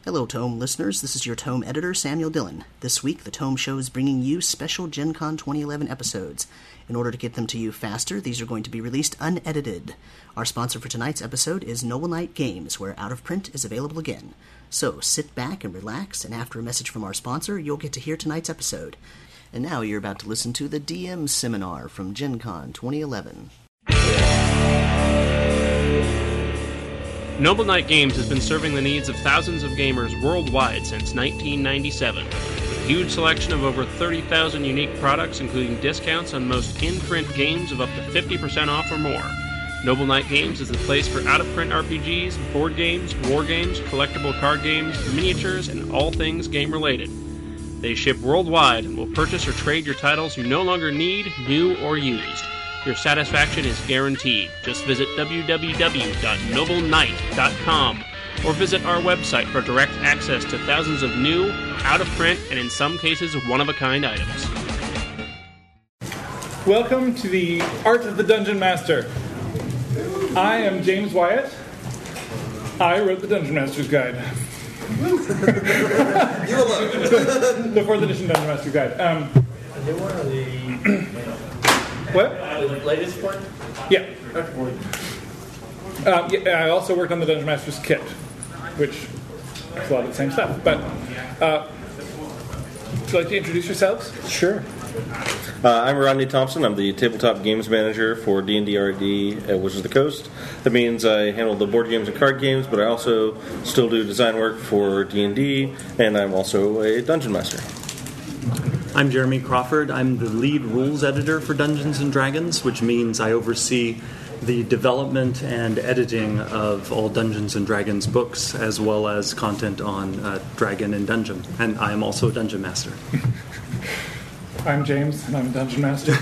Hello, Tome listeners. This is your Tome editor, Samuel Dillon. This week, the Tome Show is bringing you special Gen Con 2011 episodes. In order to get them to you faster, these are going to be released unedited. Our sponsor for tonight's episode is Noble Knight Games, where Out of Print is available again. So sit back and relax, and after a message from our sponsor, you'll get to hear tonight's episode. And now you're about to listen to the DM Seminar from Gen Con 2011. Noble Knight Games has been serving the needs of thousands of gamers worldwide since 1997. With a huge selection of over 30,000 unique products, including discounts on most in-print games of up to 50% off or more. Noble Knight Games is the place for out-of-print RPGs, board games, war games, collectible card games, miniatures, and all things game-related. They ship worldwide and will purchase or trade your titles you no longer need, new, or used. Your satisfaction is guaranteed. Just visit www.nobleknight.com or visit our website for direct access to thousands of new, out-of-print, and in some cases, one-of-a-kind items. Welcome to the Art of the Dungeon Master. I am James Wyatt. I wrote the Dungeon Master's Guide. You alone. The 4th edition Dungeon Master's Guide. The new one or the... What? The latest one? Yeah. I also worked on the Dungeon Master's Kit, which is a lot of the same stuff. But would you like to introduce yourselves? Sure. I'm Rodney Thompson. I'm the tabletop games manager for D&D R&D at Wizards of the Coast. That means I handle the board games and card games, but I also still do design work for D&D, and I'm also a dungeon master. I'm Jeremy Crawford. I'm the lead rules editor for Dungeons & Dragons, which means I oversee the development and editing of all Dungeons & Dragons books, as well as content on Dragon and Dungeon. And I am also a dungeon master. I'm James, and I'm a dungeon master.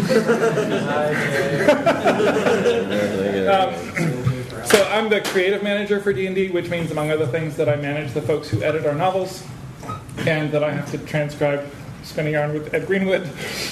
So I'm the creative manager for D&D, which means, among other things, that I manage the folks who edit our novels, and that I have to transcribe Spinning Yarn with Ed Greenwood.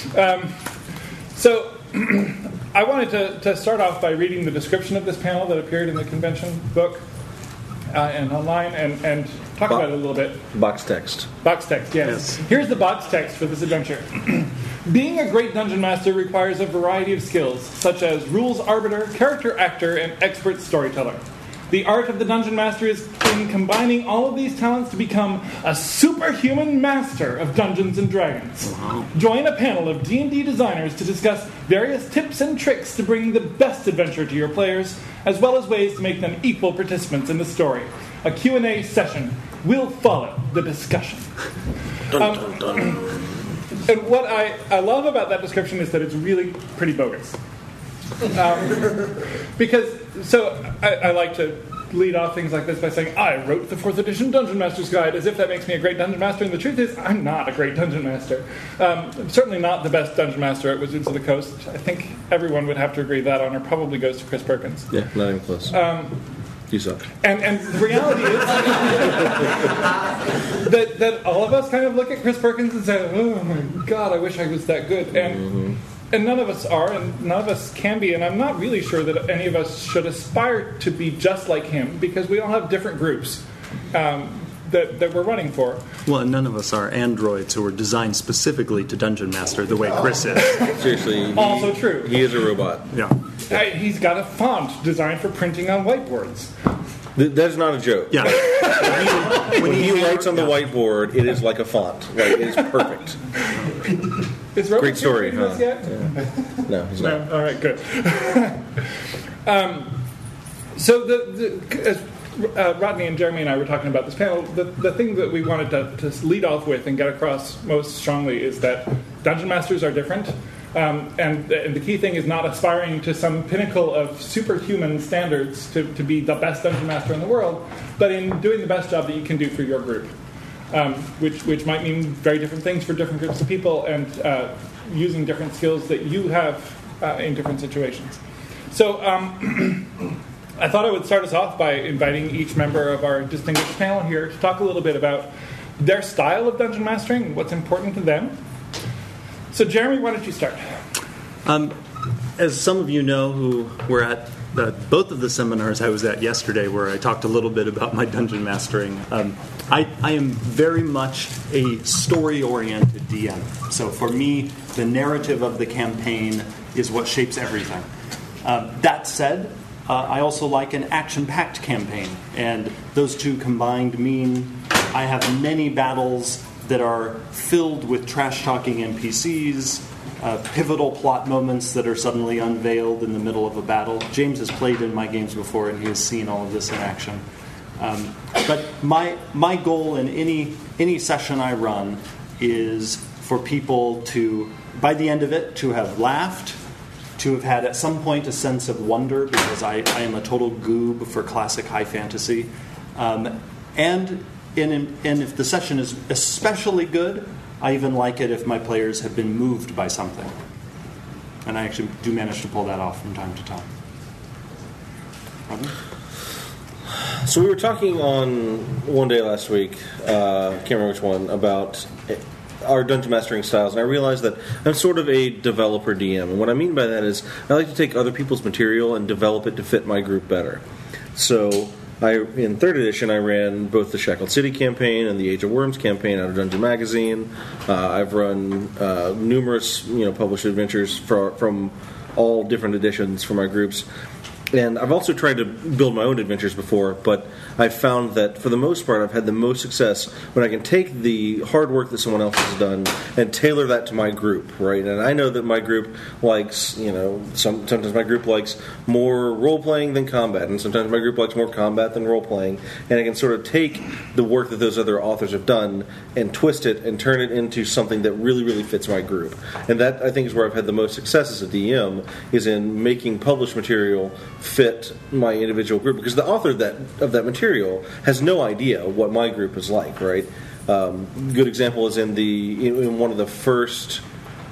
So I wanted to start off by reading the description of this panel that appeared in the convention book and online, and talk about it a little bit. Box text. Box text, yes. Here's the box text for this adventure. Being a great dungeon master requires a variety of skills, such as rules arbiter, character actor, and expert storyteller. The art of the dungeon master is in combining all of these talents to become a superhuman master of Dungeons and Dragons. Wow. Join a panel of D&D designers to discuss various tips and tricks to bring the best adventure to your players, as well as ways to make them equal participants in the story. A Q&A session will follow the discussion. Dun, dun, dun. And what I love about that description is that it's really pretty bogus. Because, so I like to lead off things like this by saying, I wrote the 4th edition Dungeon Master's Guide, as if that makes me a great dungeon master, and the truth is, I'm not a great dungeon master. I'm certainly not the best dungeon master at Wizards of the Coast. I think everyone would have to agree that honor probably goes to Chris Perkins. Yeah, not even close. You suck. And the reality is that all of us kind of look at Chris Perkins and say, oh my God, I wish I was that good. And none of us are, and none of us can be, and I'm not really sure that any of us should aspire to be just like him, because we all have different groups that we're running for. Well, none of us are androids who were designed specifically to dungeon master the way Chris is. Seriously. Also true. He is a robot. Yeah. He's got a font designed for printing on whiteboards. That is not a joke. Yeah. When he writes on the whiteboard, it is like a font. Like, it is perfect. Is Robert Great story, this yet? Yeah. No, he's not. No? All right, good. So as Rodney and Jeremy and I were talking about this panel, the thing that we wanted to lead off with and get across most strongly is that dungeon masters are different. And the key thing is not aspiring to some pinnacle of superhuman standards to be the best dungeon master in the world, but in doing the best job that you can do for your group, which might mean very different things for different groups of people, and using different skills that you have in different situations. So I thought I would start us off by inviting each member of our distinguished panel here to talk a little bit about their style of dungeon mastering and what's important to them. So, Jeremy, why don't you start? As some of you know who were at both of the seminars I was at yesterday, where I talked a little bit about my dungeon mastering, I am very much a story-oriented DM. So for me, the narrative of the campaign is what shapes everything. That said, I also like an action-packed campaign, and those two combined mean I have many battles that are filled with trash-talking NPCs, pivotal plot moments that are suddenly unveiled in the middle of a battle. James has played in my games before, and he has seen all of this in action. But my goal in any session I run is for people to, by the end of it, to have laughed, to have had at some point a sense of wonder, because I am a total goob for classic high fantasy, and if the session is especially good, I even like it if my players have been moved by something. And I actually do manage to pull that off from time to time. Robin? So we were talking on one day last week, can't remember which one, about our dungeon mastering styles, and I realized that I'm sort of a developer DM. And what I mean by that is I like to take other people's material and develop it to fit my group better. So in 3rd edition, I ran both the Shackled City campaign and the Age of Worms campaign out of Dungeon Magazine. I've run numerous published adventures from all different editions for my groups. And I've also tried to build my own adventures before, but I've found that for the most part I've had the most success when I can take the hard work that someone else has done and tailor that to my group, right? And I know that my group likes, sometimes my group likes more role-playing than combat, and sometimes my group likes more combat than role-playing, and I can sort of take the work that those other authors have done and twist it and turn it into something that really, really fits my group. And that, I think, is where I've had the most success as a DM, is in making published material fit my individual group, because the author of that material has no idea what my group is like, right? Good example is in one of the first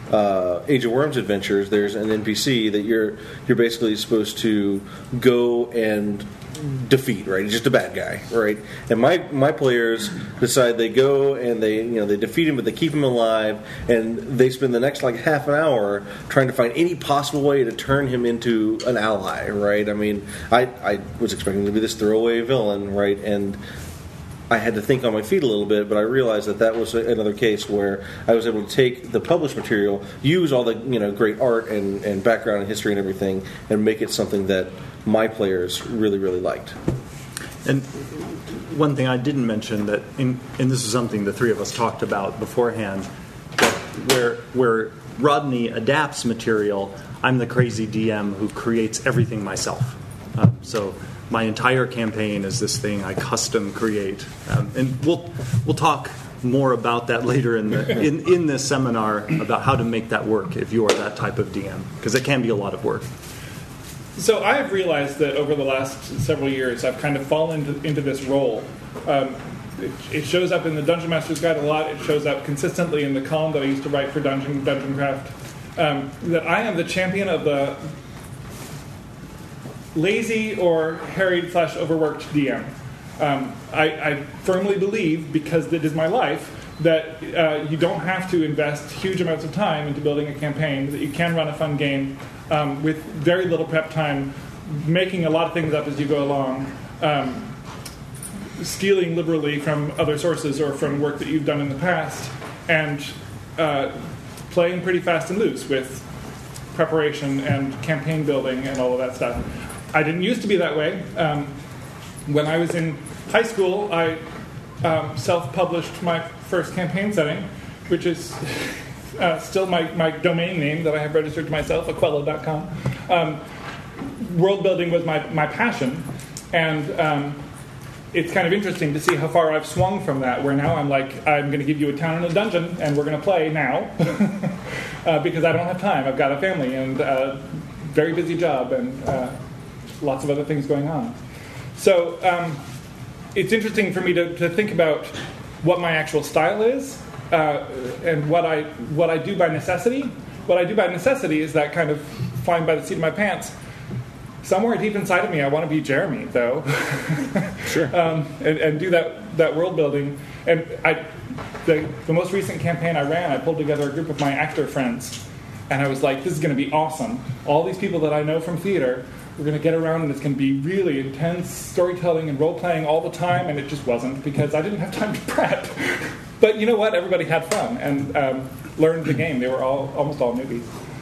Age of Worms adventures. There's an NPC that you're basically supposed to go and defeat, right? He's just a bad guy, right? And my players decide they go and they defeat him, but they keep him alive, and they spend the next half an hour trying to find any possible way to turn him into an ally, right? I mean, I was expecting to be this throwaway villain, right? And I had to think on my feet a little bit, but I realized that was another case where I was able to take the published material, use all the great art and background and history and everything, and make it something that my players really, really liked. And one thing I didn't mention, that and this is something the three of us talked about beforehand, that where Rodney adapts material, I'm the crazy DM who creates everything myself. So my entire campaign is this thing I custom create, and we'll talk more about that later in this seminar about how to make that work if you are that type of DM, because it can be a lot of work. So I have realized that over the last several years, I've kind of fallen into this role. It shows up in the Dungeon Master's Guide a lot. It shows up consistently in the column that I used to write for Dungeon Craft. That I am the champion of the lazy or harried/overworked DM. I firmly believe, because it is my life, that you don't have to invest huge amounts of time into building a campaign, that you can run a fun game with very little prep time, making a lot of things up as you go along, stealing liberally from other sources or from work that you've done in the past, and playing pretty fast and loose with preparation and campaign building and all of that stuff. I didn't used to be that way. When I was in high school, I self-published my first campaign setting, which is still my domain name that I have registered to myself, aquello.com. World building was my passion, and it's kind of interesting to see how far I've swung from that, where now I'm going to give you a town and a dungeon, and we're going to play now, because I don't have time. I've got a family and a very busy job and lots of other things going on. So it's interesting for me to think about what my actual style is, and what I do by necessity. What I do by necessity is that kind of flying by the seat of my pants. Somewhere deep inside of me, I want to be Jeremy, though. Sure. And do that world building. And the most recent campaign I ran, I pulled together a group of my actor friends, and I was like, this is going to be awesome. All these people that I know from theater we're going to get around and it's going to be really intense storytelling and role-playing all the time, and it just wasn't because I didn't have time to prep. But you know what? Everybody had fun and learned the game. They were almost all newbies.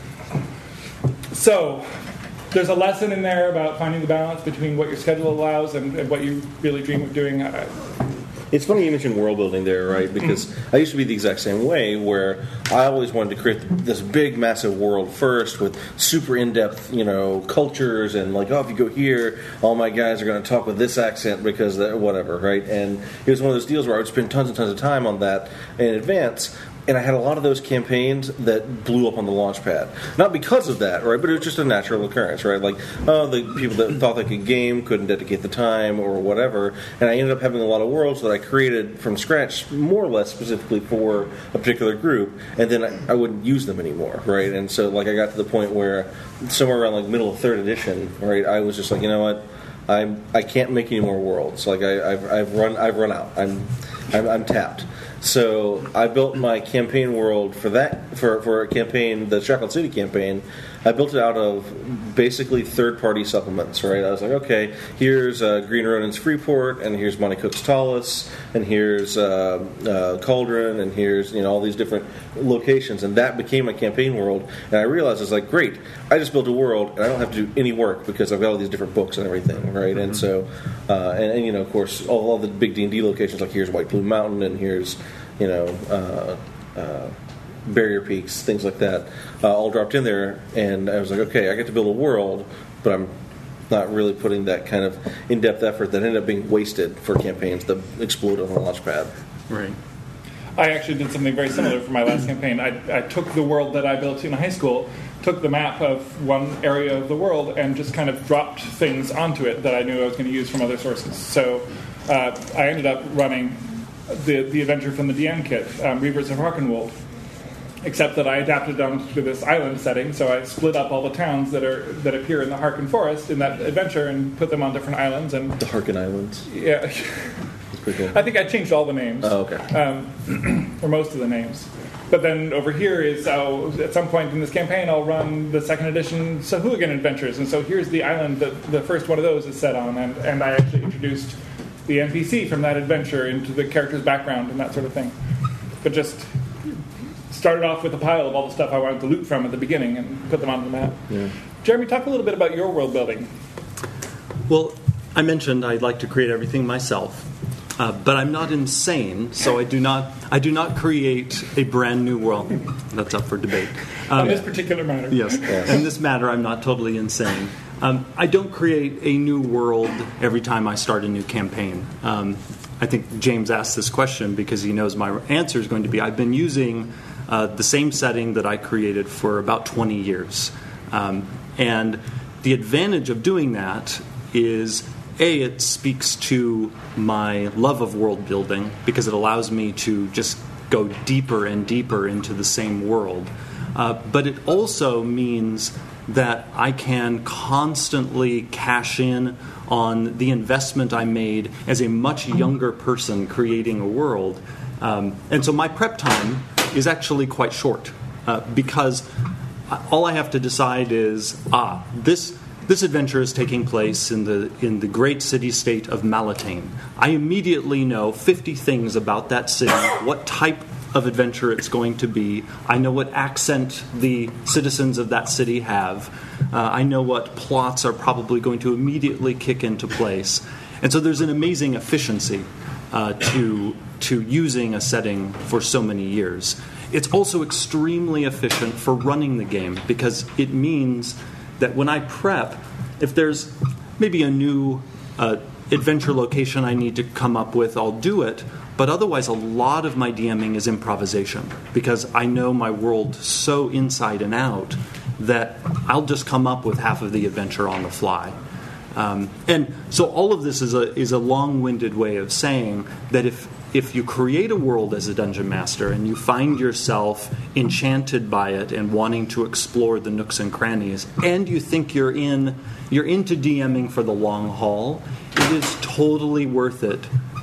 So there's a lesson in there about finding the balance between what your schedule allows and what you really dream of doing. It's funny you mentioned world building there, right? Because I used to be the exact same way, where I always wanted to create this big, massive world first with super in-depth, cultures, and like, if you go here, all my guys are going to talk with this accent because whatever, right? And it was one of those deals where I would spend tons and tons of time on that in advance. And I had a lot of those campaigns that blew up on the launch pad. Not because of that, right? But it was just a natural occurrence, right? Like, the people that thought they could game couldn't dedicate the time or whatever. And I ended up having a lot of worlds that I created from scratch, more or less specifically for a particular group. And then I wouldn't use them anymore, right? And so, like, I got to the point where somewhere around, like, middle of 3rd edition, right, I was just like, you know what? I can't make any more worlds. Like, I've run out. I'm tapped. So I built my campaign world for a campaign, the Shackled City campaign. I built it out of basically third-party supplements, right? I was like, okay, here's Green Ronin's Freeport, and here's Monte Cook's Tallis, and here's Cauldron, and here's all these different locations, and that became my campaign world. And I realized I was like, great, I just built a world, and I don't have to do any work because I've got all these different books and everything, right? And so, and of course, all the big D&D locations, like here's White Plume Mountain, and here's Barrier Peaks, things like that, all dropped in there, and I was like, okay, I get to build a world, but I'm not really putting that kind of in-depth effort that ended up being wasted for campaigns that explode on the launch pad. Right. I actually did something very similar for my last campaign. I took the world that I built in high school, took the map of one area of the world, and just kind of dropped things onto it that I knew I was going to use from other sources. So I ended up running the adventure from the DM kit, Reavers of Harkenwold, except that I adapted them to this island setting, so I split up all the towns that appear in the Harken Forest in that adventure and put them on different islands. And the Harken Islands? Yeah. That's pretty cool. I think I changed all the names. Oh, okay. Or most of the names. But then over here is, at some point in this campaign, I'll run the 2nd edition Sahuagin Adventures, and so here's the island that the first one of those is set on, and I actually introduced the NPC from that adventure into the character's background and that sort of thing. But just started off with a pile of all the stuff I wanted to loot from at the beginning and put them on the map. Yeah. Jeremy, talk a little bit about your world building. Well, I mentioned I'd like to create everything myself, but I'm not insane, so I do not create a brand new world. That's up for debate. On this particular matter. Yes. In this matter, I'm not totally insane. I don't create a new world every time I start a new campaign. I think James asked this question because he knows my answer is going to be, I've been using the same setting that I created for about 20 years. And the advantage of doing that is, A, it speaks to my love of world building because it allows me to just go deeper and deeper into the same world. But it also means that I can constantly cash in on the investment I made as a much younger person creating a world. And so my prep time is actually quite short because all I have to decide is, this adventure is taking place in the great city-state of Malatane. I immediately know 50 things about that city, what type of adventure it's going to be. I know what accent the citizens of that city have. I know what plots are probably going to immediately kick into place. And so there's an amazing efficiency to using a setting for so many years. It's also extremely efficient for running the game because it means that when I prep, if there's maybe a new adventure location I need to come up with, I'll do it. But otherwise, a lot of my DMing is improvisation because I know my world so inside and out that I'll just come up with half of the adventure on the fly. And so all of this is a long-winded way of saying that if you create a world as a dungeon master and you find yourself enchanted by it and wanting to explore the nooks and crannies, and you think you're into DMing for the long haul, it is totally worth it.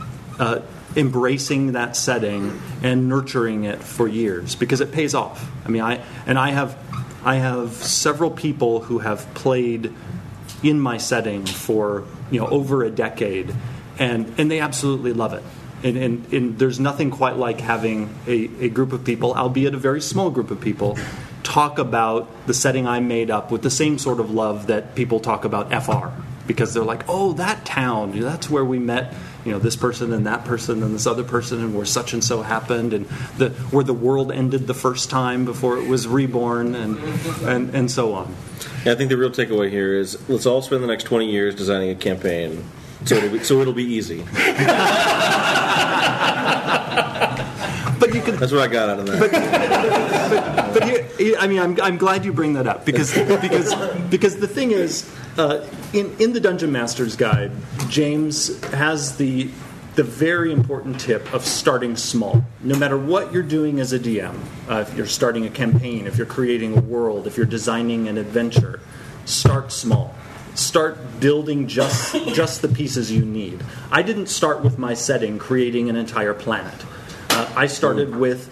Embracing that setting and nurturing it for years because it pays off. I mean, I have several people who have played in my setting for over a decade, and they absolutely love it. And there's nothing quite like having a group of people, albeit a very small group of people, talk about the setting I made up with the same sort of love that people talk about FR. Because they're like, oh, that town, that's where we met, this person and that person and this other person, and where such and so happened, and where the world ended the first time before it was reborn, and so on. Yeah, I think the real takeaway here is let's all spend the next 20 years designing a campaign, so it'll be easy. But you can, that's what I got out of that. But I'm glad you bring that up because the thing is, in the Dungeon Master's Guide, James has the very important tip of starting small. No matter what you're doing as a DM, if you're starting a campaign, if you're creating a world, if you're designing an adventure, start small. Start building just the pieces you need. I didn't start with my setting creating an entire planet. I started with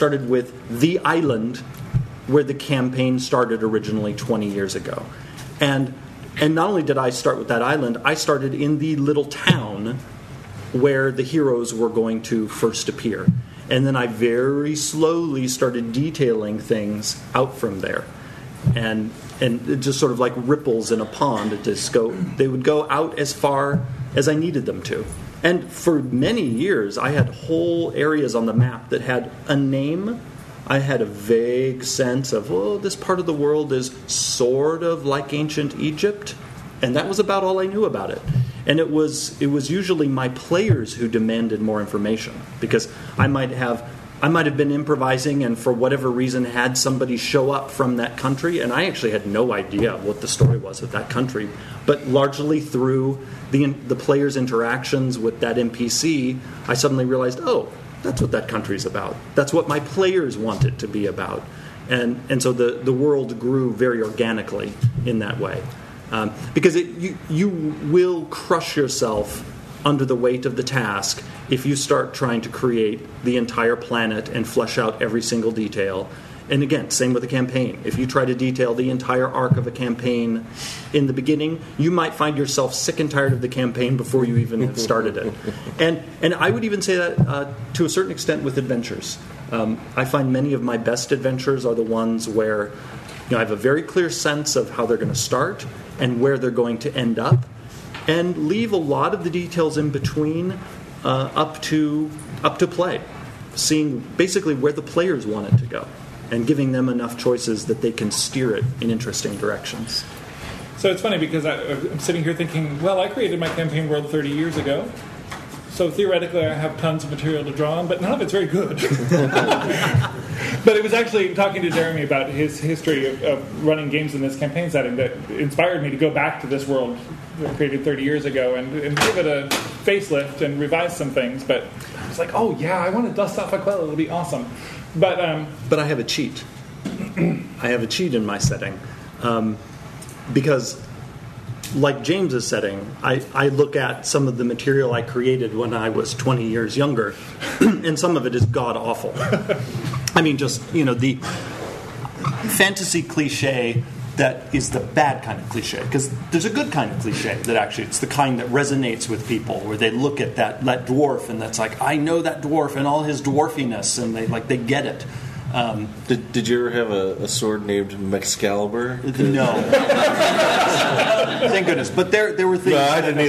the island where the campaign started originally 20 years ago. And not only did I start with that island, I started in the little town where the heroes were going to first appear. And then I very slowly started detailing things out from there. And it just sort of like ripples in a pond. They would go out as far as I needed them to. And for many years, I had whole areas on the map that had a name. I had a vague sense of, this part of the world is sort of like ancient Egypt. And that was about all I knew about it. And it was usually my players who demanded more information. Because I might have been improvising and for whatever reason had somebody show up from that country, and I actually had no idea what the story was of that country. But largely through the player's interactions with that NPC, I suddenly realized, that's what that country's about. That's what my players want it to be about. And so the world grew very organically in that way. Because you will crush yourself under the weight of the task if you start trying to create the entire planet and flesh out every single detail. And again, same with a campaign. If you try to detail the entire arc of a campaign in the beginning, you might find yourself sick and tired of the campaign before you even have started it. And I would even say that to a certain extent with adventures. I find many of my best adventures are the ones where I have a very clear sense of how they're going to start and where they're going to end up, and leave a lot of the details in between up to play, seeing basically where the players want it to go, and giving them enough choices that they can steer it in interesting directions. So it's funny because I'm sitting here thinking, well, I created my campaign world 30 years ago, so theoretically I have tons of material to draw on, but none of it's very good. But it was actually talking to Jeremy about his history of running games in this campaign setting that inspired me to go back to this world that I created 30 years ago and give it a facelift and revise some things. But it's like, oh yeah, I want to dust off Aquila, it'll be awesome. But I have a cheat. I have a cheat in my setting. Because like James's setting, I look at some of the material I created when I was 20 years younger, and some of it is god-awful. I mean, just, the fantasy cliche that is the bad kind of cliche. Because there's a good kind of cliche that actually, it's the kind that resonates with people, where they look at that dwarf, and that's like, I know that dwarf and all his dwarfiness, and they get it. Did you ever have a sword named Excalibur? No. Thank goodness. But there were things. No, I didn't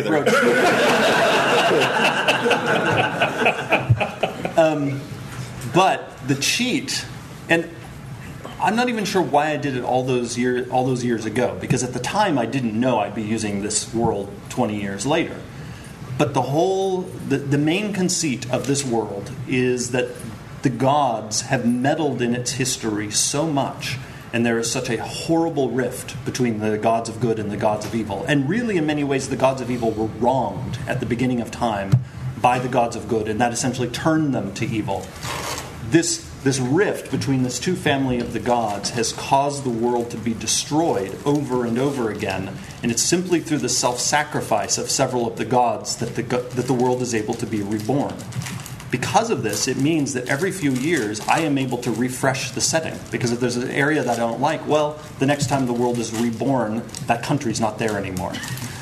either. But the cheat, and I'm not even sure why I did it all those years ago, because at the time I didn't know I'd be using this world 20 years later. But the main conceit of this world is that the gods have meddled in its history so much, and there is such a horrible rift between the gods of good and the gods of evil. And really, in many ways, the gods of evil were wronged at the beginning of time by the gods of good, and that essentially turned them to evil. This rift between this two family of the gods has caused the world to be destroyed over and over again, and it's simply through the self-sacrifice of several of the gods that the world is able to be reborn. Because of this, it means that every few years I am able to refresh the setting. Because if there's an area that I don't like, well, the next time the world is reborn, that country's not there anymore.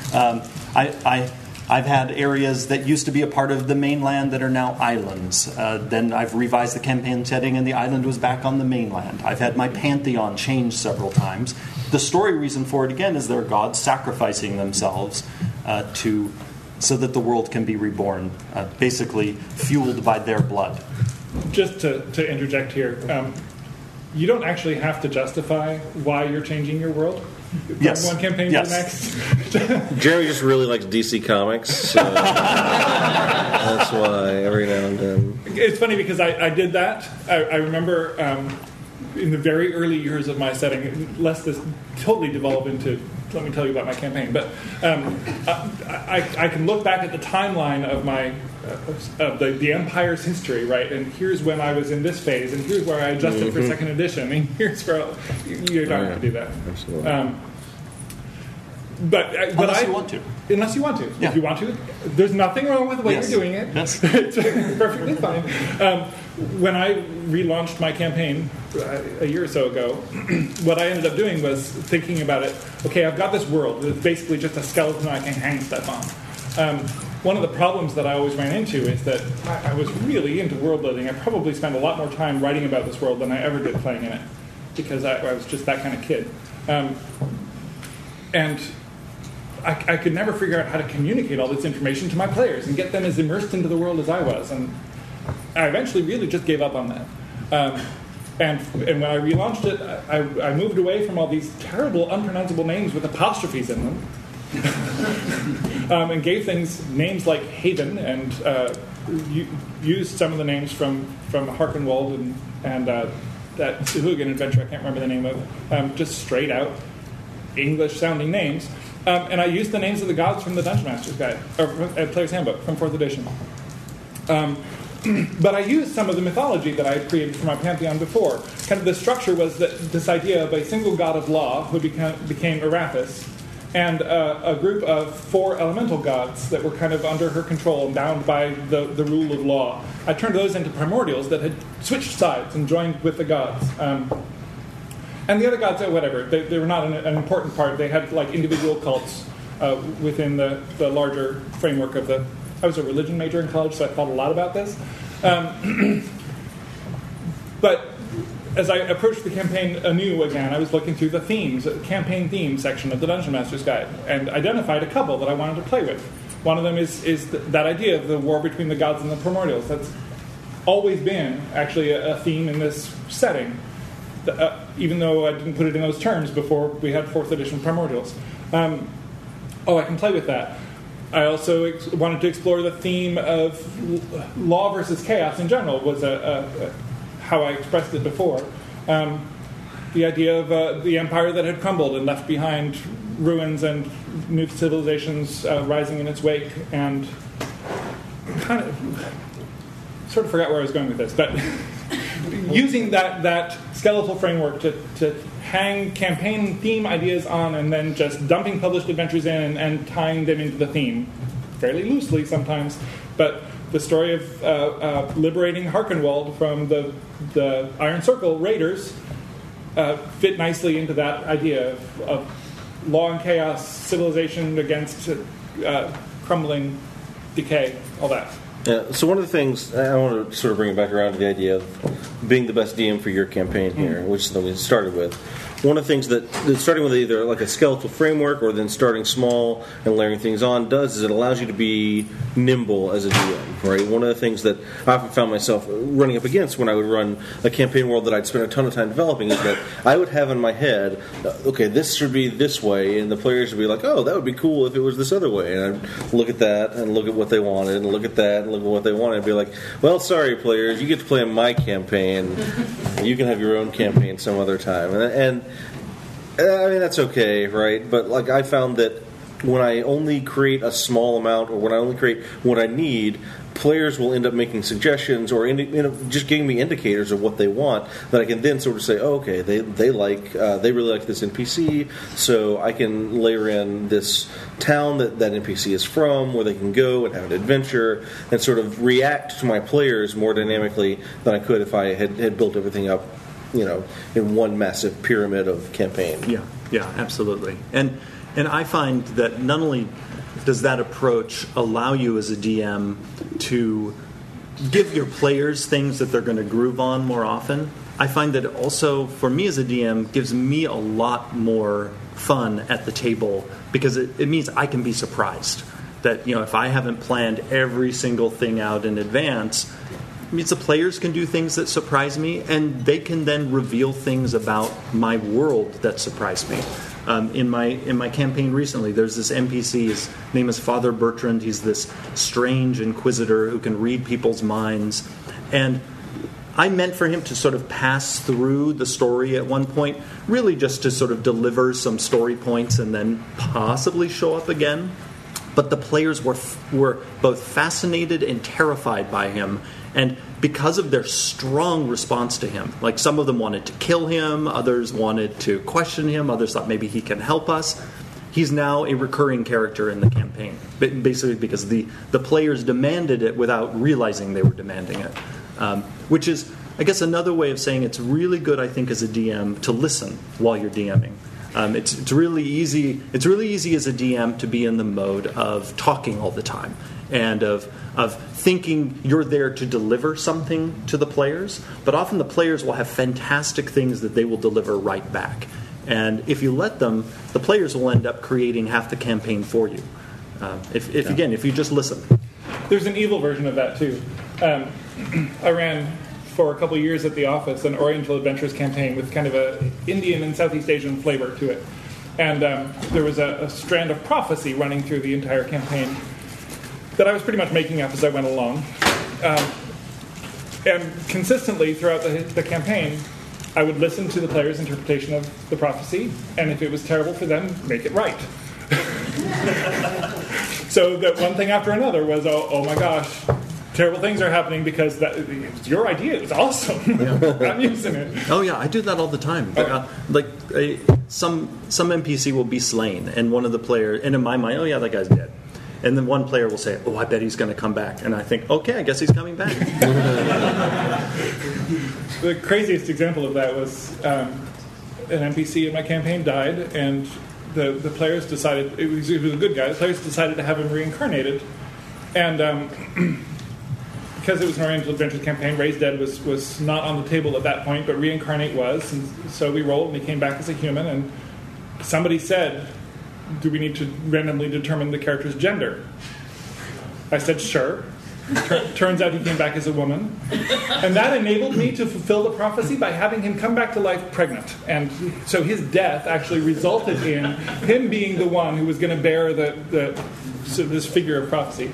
I've had areas that used to be a part of the mainland that are now islands. Then I've revised the campaign setting and the island was back on the mainland. I've had my pantheon changed several times. The story reason for it, again, is there are gods sacrificing themselves so that the world can be reborn, basically fueled by their blood. Just to interject here, you don't actually have to justify why you're changing your world. Yes. One campaign to the next. Jeremy just really likes DC Comics, so that's why every now and then. It's funny because I did that. I remember in the very early years of my setting, lest this totally develop into, let me tell you about my campaign, but I can look back at the timeline of my the Empire's history, right? And here's when I was in this phase, and here's where I adjusted for second edition, and here's where you don't have to do that. Absolutely. Unless you want to. Unless you want to. Yeah. If you want to, there's nothing wrong with the way you're doing it. Yes. It's perfectly fine. When I relaunched my campaign a year or so ago, what I ended up doing was thinking about it. Okay, I've got this world. It's basically just a skeleton I can hang stuff on. One of the problems that I always ran into is that I was really into world building. I probably spent a lot more time writing about this world than I ever did playing in it, because I was just that kind of kid. And I could never figure out how to communicate all this information to my players and get them as immersed into the world as I was. And I eventually really just gave up on that. And when I relaunched it, I moved away from all these terrible, unpronounceable names with apostrophes in them. And gave things names like Haven, and used some of the names from Harkenwald and that Suhugan adventure I can't remember the name of, just straight out English-sounding names. And I used the names of the gods from the Dungeon Master's Guide, or Player's Handbook from 4th edition. But I used some of the mythology that I had created for my pantheon before. Kind of the structure was that this idea of a single god of law who became Arathis, and a group of 4 elemental gods that were kind of under her control and bound by the rule of law. I turned those into primordials that had switched sides and joined with the gods. And the other gods, whatever, they were not an important part. They had like individual cults within the larger framework of the... I was a religion major in college, so I thought a lot about this. But as I approached the campaign anew again, I was looking through the themes, campaign themes section of the Dungeon Master's Guide, and identified a couple that I wanted to play with. One of them is that idea of the war between the gods and the primordials. That's always been actually a theme in this setting, even though I didn't put it in those terms before we had 4th edition primordials. I can play with that. I also wanted to explore the theme of law versus chaos in general, was how I expressed it before. The idea of the empire that had crumbled and left behind ruins and new civilizations rising in its wake, and kind of sort of forgot where I was going with this, but using that skeletal framework to hang campaign theme ideas on, and then just dumping published adventures in and tying them into the theme, fairly loosely sometimes, but the story of liberating Harkenwald from the Iron Circle raiders fit nicely into that idea of law and chaos, civilization against crumbling decay, all that. Yeah, so one of the things, I want to sort of bring it back around to the idea of being the best DM for your campaign here, which is what we started with. One of the things that starting with either like a skeletal framework or then starting small and layering things on does is it allows you to be nimble as a DM, right? One of the things that I often found myself running up against when I would run a campaign world that I'd spent a ton of time developing is that I would have in my head, okay, this should be this way, and the players would be like, oh, that would be cool if it was this other way. And I'd look at that and look at what they wanted and look at that and look at what they wanted and be like, well, sorry, players, you get to play in my campaign. You can have your own campaign some other time. And I mean, that's okay, right? But like I found that when I only create a small amount, or when I only create what I need, players will end up making suggestions or just giving me indicators of what they want that I can then sort of say, oh, okay, they really like this NPC, so I can layer in this town that NPC is from, where they can go and have an adventure, and sort of react to my players more dynamically than I could if I had built everything up, in one massive pyramid of campaign. Yeah, absolutely. And I find that not only does that approach allow you as a DM to give your players things that they're going to groove on more often, I find that it also, for me as a DM, gives me a lot more fun at the table, because it means I can be surprised. That, if I haven't planned every single thing out in advance, it means the players can do things that surprise me, and they can then reveal things about my world that surprise me. In my campaign recently, there's this NPC. His name is Father Bertrand. He's this strange inquisitor who can read people's minds. And I meant for him to sort of pass through the story at one point, really just to sort of deliver some story points and then possibly show up again. But the players were both fascinated and terrified by him. And because of their strong response to him, like some of them wanted to kill him, others wanted to question him, others thought maybe he can help us. He's now a recurring character in the campaign, basically because the players demanded it without realizing they were demanding it. Which is, I guess, another way of saying it's really good, I think, as a DM to listen while you're DMing. It's really easy. It's really easy as a DM to be in the mode of talking all the time and of thinking you're there to deliver something to the players. But often the players will have fantastic things that they will deliver right back. And if you let them, the players will end up creating half the campaign for you. If you just listen. There's an evil version of that too. I ran for a couple of years at the office an Oriental Adventures campaign with kind of a Indian and Southeast Asian flavor to it. And there was a strand of prophecy running through the entire campaign that I was pretty much making up as I went along. And consistently throughout the campaign, I would listen to the players' interpretation of the prophecy, and if it was terrible for them, make it right. So that one thing after another was, oh my gosh, terrible things are happening because it was your idea. It was awesome. Yeah. I'm using it. Oh yeah, I do that all the time. Some NPC will be slain, and one of the players, and in my mind, oh yeah, that guy's dead. And then one player will say, oh, I bet he's going to come back. And I think, okay, I guess he's coming back. The craziest example of that was an NPC in my campaign died, and the players decided, it was a good guy, the players decided to have him reincarnated. And because it was an Oriental Adventures campaign, Raise Dead was not on the table at that point, but reincarnate was. And so we rolled, and he came back as a human, and somebody said, do we need to randomly determine the character's gender? I said, sure. Turns out he came back as a woman. And that enabled me to fulfill the prophecy by having him come back to life pregnant. And so his death actually resulted in him being the one who was going to bear this figure of prophecy.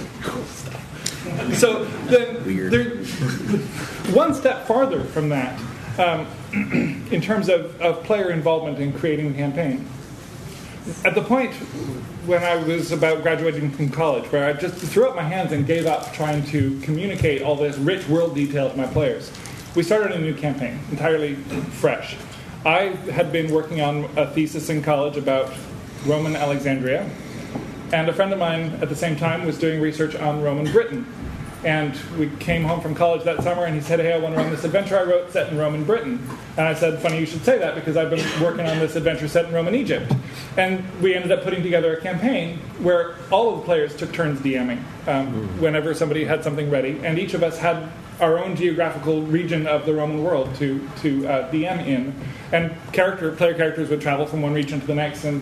So then, one step farther from that, in terms of player involvement in creating the campaign, at the point when I was about graduating from college, where I just threw up my hands and gave up trying to communicate all this rich world detail to my players, we started a new campaign, entirely fresh. I had been working on a thesis in college about Roman Alexandria, and a friend of mine at the same time was doing research on Roman Britain. And we came home from college that summer, and he said, hey, I want to run this adventure I wrote set in Roman Britain. And I said, funny you should say that, because I've been working on this adventure set in Roman Egypt. And we ended up putting together a campaign where all of the players took turns DMing whenever somebody had something ready. And each of us had our own geographical region of the Roman world to DM in. And player characters would travel from one region to the next, and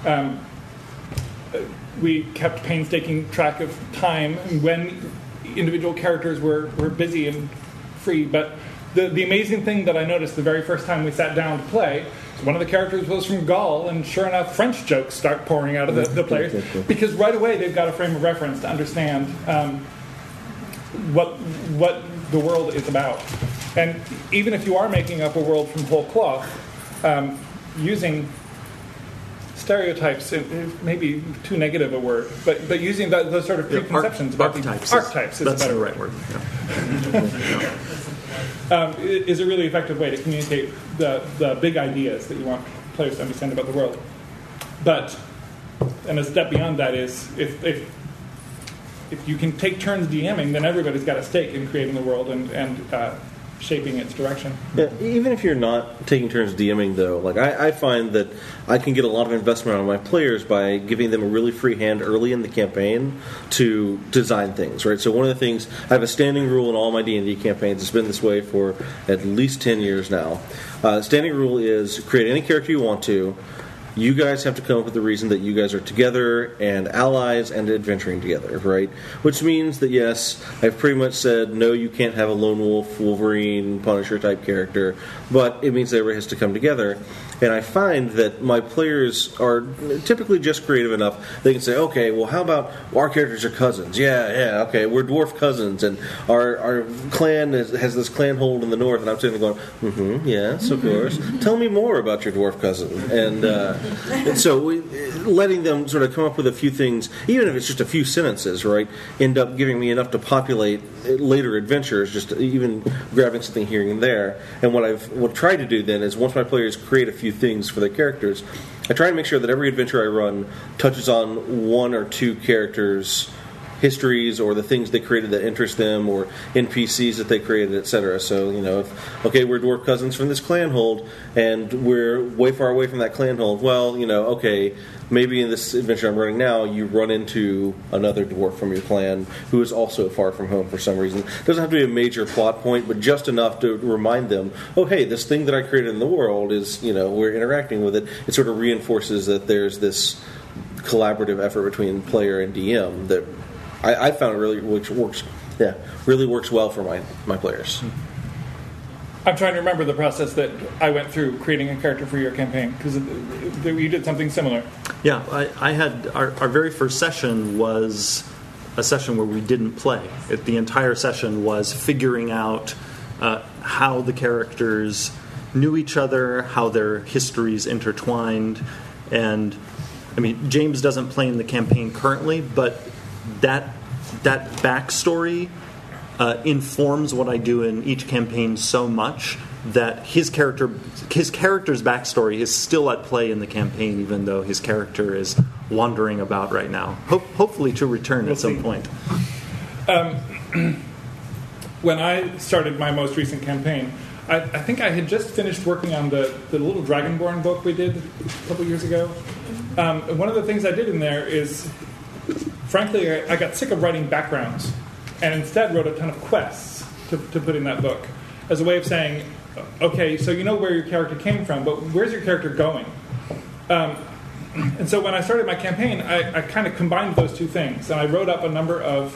we kept painstaking track of time when individual characters were busy and free. But the amazing thing that I noticed the very first time we sat down to play, one of the characters was from Gaul, and sure enough, French jokes start pouring out of the players, because right away they've got a frame of reference to understand what the world is about. And even if you are making up a world from whole cloth, using stereotypes, maybe too negative a word, but using those sort of preconceptions about archetypes. Archetypes is That's a better the right word. Yeah. Is a really effective way to communicate the big ideas that you want players to understand about the world. And a step beyond that is if you can take turns DMing, then everybody's got a stake in creating the world and shaping its direction. Yeah, even if you're not taking turns DMing, though, like I find that I can get a lot of investment out of my players by giving them a really free hand early in the campaign to design things, right? So one of the things, I have a standing rule in all my D&D campaigns. It's been this way for at least 10 years now. Standing rule is create any character you want to. You guys have to come up with the reason that you guys are together and allies and adventuring together, right? Which means that, yes, I've pretty much said, no, you can't have a lone wolf, Wolverine, Punisher type character, but it means that everybody has to come together. And I find that my players are typically just creative enough, they can say, okay, well, how about our characters are cousins? Yeah, okay, we're dwarf cousins, and our clan has this clan hold in the north, and I'm sitting there going, yes, of course. Tell me more about your dwarf cousin. And so letting them sort of come up with a few things, even if it's just a few sentences, right, end up giving me enough to populate later adventures, just even grabbing something here and there. And what I've tried to do then is once my players create a few things for their characters, I try to make sure that every adventure I run touches on one or two characters' histories or the things they created that interest them or NPCs that they created, etc. So, we're dwarf cousins from this clan hold and we're way far away from that clan hold, well, maybe in this adventure I'm running now, you run into another dwarf from your clan who is also far from home for some reason. It doesn't have to be a major plot point, but just enough to remind them, oh, hey, this thing that I created in the world is, we're interacting with it. It sort of reinforces that there's this collaborative effort between player and DM that I found really works well for my players. I'm trying to remember the process that I went through creating a character for your campaign, because you did something similar. Yeah, I had our very first session was a session where we didn't play. The entire session was figuring out how the characters knew each other, how their histories intertwined, and James doesn't play in the campaign currently, but that backstory informs what I do in each campaign so much that his character's backstory is still at play in the campaign, even though his character is wandering about right now. Hopefully to return at some point. When I started my most recent campaign, I think I had just finished working on the little Dragonborn book we did a couple years ago. One of the things I did in there is, frankly, I got sick of writing backgrounds and instead wrote a ton of quests to put in that book as a way of saying, okay, so you know where your character came from, but where's your character going? And so when I started my campaign, I kind of combined those two things, and I wrote up a number of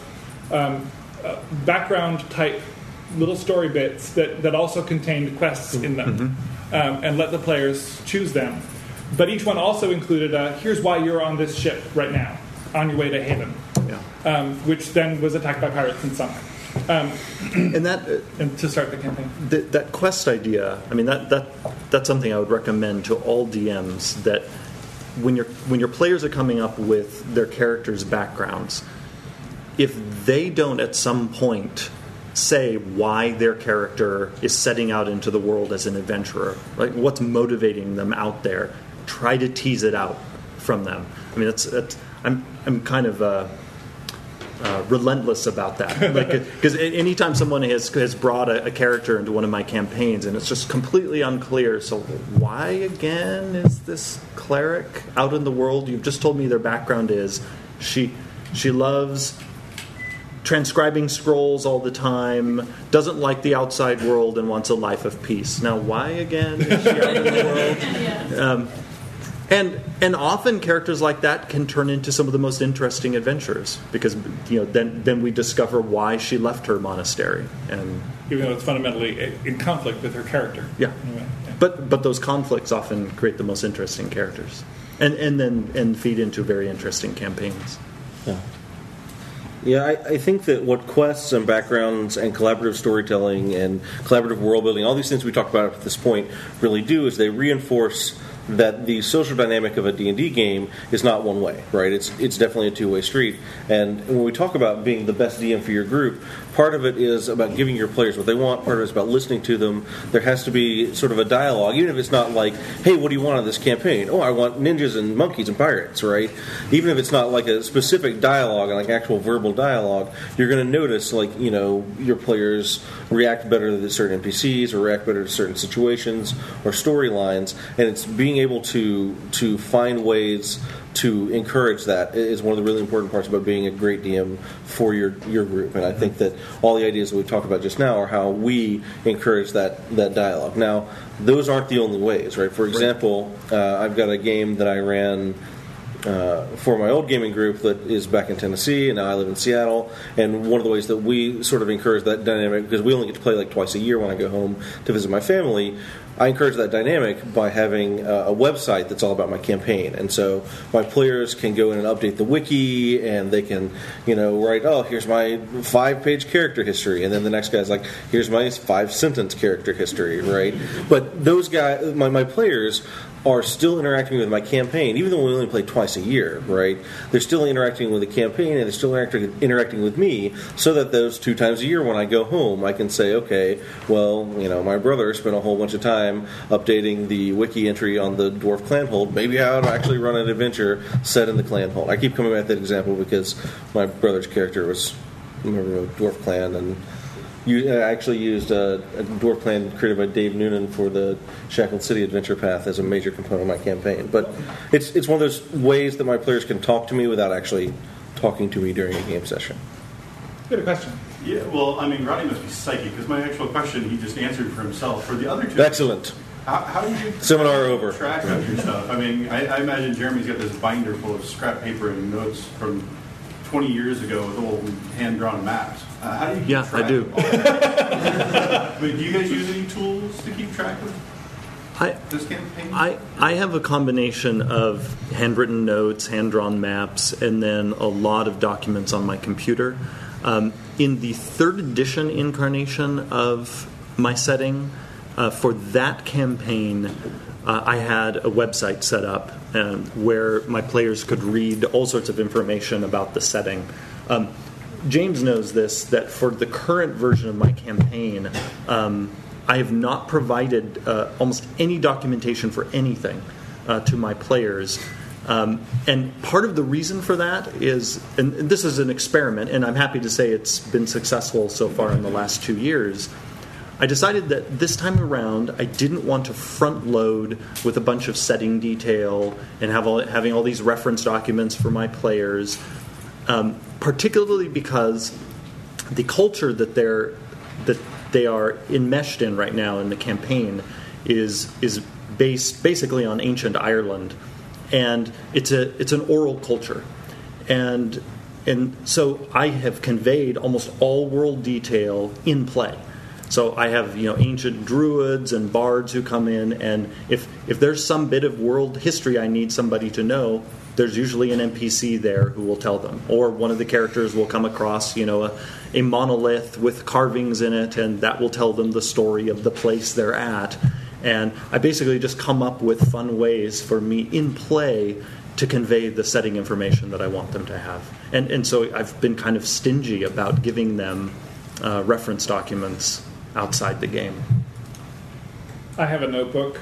background-type little story bits that also contained quests in them, and let the players choose them. But each one also included, here's why you're on this ship right now, on your way to Haven, which then was attacked by pirates and sunk. And to start the campaign, that quest idea, that's something I would recommend to all DMs. That when your players are coming up with their characters' backgrounds, if they don't at some point say why their character is setting out into the world as an adventurer, like what's motivating them out there, try to tease it out from them. I'm kind of relentless about that, because anytime someone has brought a character into one of my campaigns and it's just completely unclear, so why again is this cleric out in the world? You've just told me their background is she loves transcribing scrolls all the time, doesn't like the outside world, and wants a life of peace. Now, why again is she out in the world? And often characters like that can turn into some of the most interesting adventures, because then we discover why she left her monastery, and even though it's fundamentally in conflict with her character. Yeah. Anyway, yeah. But those conflicts often create the most interesting characters, and then feed into very interesting campaigns. Yeah. Yeah, I think that what quests and backgrounds and collaborative storytelling and collaborative world building, all these things we talked about at this point, really do is they reinforce that the social dynamic of a D&D game is not one way, right? It's definitely a two-way street. And when we talk about being the best DM for your group, part of it is about giving your players what they want, part of it is about listening to them. There has to be sort of a dialogue, even if it's not like, hey, what do you want on this campaign? Oh, I want ninjas and monkeys and pirates, right? Even if it's not like a specific dialogue, like actual verbal dialogue, you're going to notice, like, you know, your players react better to certain NPCs or react better to certain situations or storylines, and it's being able to find ways to encourage that is one of the really important parts about being a great DM for your group. And I think that all the ideas that we've talked about just now are how we encourage that dialogue. Now, those aren't the only ways, right? For example, I've got a game that I ran for my old gaming group that is back in Tennessee, and now I live in Seattle. And one of the ways that we sort of encourage that dynamic, because we only get to play like twice a year when I go home to visit my family, I encourage that dynamic by having a website that's all about my campaign. And so my players can go in and update the wiki, and they can, you know, write, oh, here's my 5-page character history. And then the next guy's like, here's my 5-sentence character history, right? But those guys, my players are still interacting with my campaign, even though we only play twice a year, right? They're still interacting with the campaign, and they're still interacting with me, so that those 2 times a year when I go home, I can say, okay, well, you know, my brother spent a whole bunch of time updating the wiki entry on the Dwarf Clanhold. Maybe I would actually run an adventure set in the Clanhold. I keep coming back to that example because my brother's character was a member of Dwarf Clan, and I actually used a Dwarf Clan created by Dave Noonan for the Shackled City Adventure Path as a major component of my campaign. But it's one of those ways that my players can talk to me without actually talking to me during a game session. Good question. Yeah, well, I mean, Rodney must be psychic, because my actual question he just answered for himself. For the other two... Excellent. How do you Seminar over. Track of your stuff? I mean, I imagine Jeremy's got this binder full of scrap paper and notes from 20 years ago with old hand-drawn maps. How do you keep track I do. of all that? But do you guys use any tools to keep track of this campaign? I have a combination of handwritten notes, hand-drawn maps, and then a lot of documents on my computer. In the 3rd edition incarnation of my setting, for that campaign, I had a website set up where my players could read all sorts of information about the setting. James knows this, that for the current version of my campaign, I have not provided almost any documentation for anything to my players. And part of the reason for that is, and this is an experiment, and I'm happy to say it's been successful so far in the last 2 years, I decided that this time around I didn't want to front load with a bunch of setting detail and having all these reference documents for my players, particularly because the culture that they are enmeshed in right now in the campaign is based basically on ancient Ireland, and it's an oral culture, and so I have conveyed almost all world detail in play. So I have, you know, ancient druids and bards who come in, and if there's some bit of world history I need somebody to know, there's usually an NPC there who will tell them. Or one of the characters will come across, you know, a monolith with carvings in it, and that will tell them the story of the place they're at. And I basically just come up with fun ways for me in play to convey the setting information that I want them to have. And so I've been kind of stingy about giving them reference documents outside the game. I have a notebook.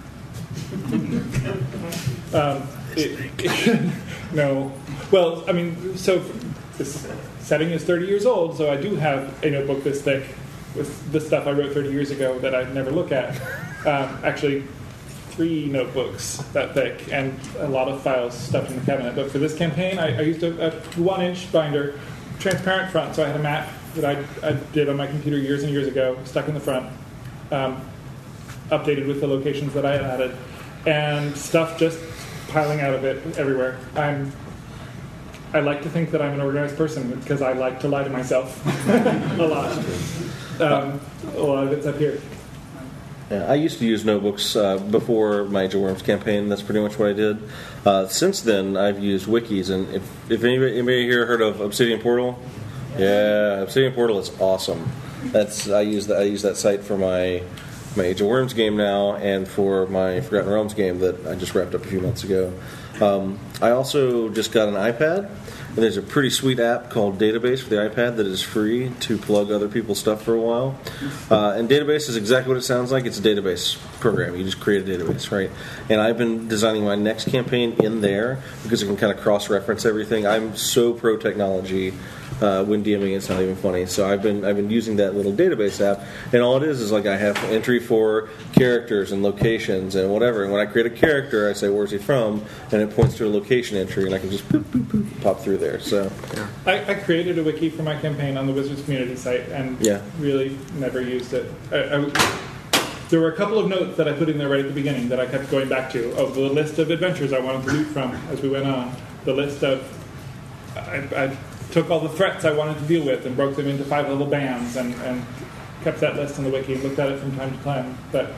No. Well, I mean, so this setting is 30 years old, so I do have a notebook this thick with the stuff I wrote 30 years ago that I never look at. Actually, 3 notebooks that thick and a lot of files stuffed in the cabinet. But for this campaign, I used a 1-inch binder, transparent front, so I had a map that I did on my computer years and years ago, stuck in the front, updated with the locations that I had added, and stuff just piling out of it everywhere. I like to think that I'm an organized person because I like to lie to myself a lot. A lot of it's up here. Yeah, I used to use notebooks before my Age of Worms campaign. That's pretty much what I did. Since then, I've used wikis, and if anybody here heard of Obsidian Portal, yeah, Obsidian Portal is awesome. I use that site for my my Age of Worms game now, and for my Forgotten Realms game that I just wrapped up a few months ago. I also just got an iPad. And there's a pretty sweet app called Database for the iPad that is free to plug other people's stuff for a while. And Database is exactly what it sounds like. It's a database program. You just create a database, right? And I've been designing my next campaign in there because it can kind of cross-reference everything. I'm so pro-technology when DMing, it's not even funny. So I've been using that little database app, and all it is like I have entry for characters and locations and whatever. And when I create a character, I say, where's he from? And it points to a location entry, and I can just pop through there. So I created a wiki for my campaign on the Wizards community site and really never used it. There were a couple of notes that I put in there right at the beginning that I kept going back to of the list of adventures I wanted to loot from as we went on. The list of... I took all the threats I wanted to deal with and broke them into 5 little bands and kept that list in the wiki and looked at it from time to time. But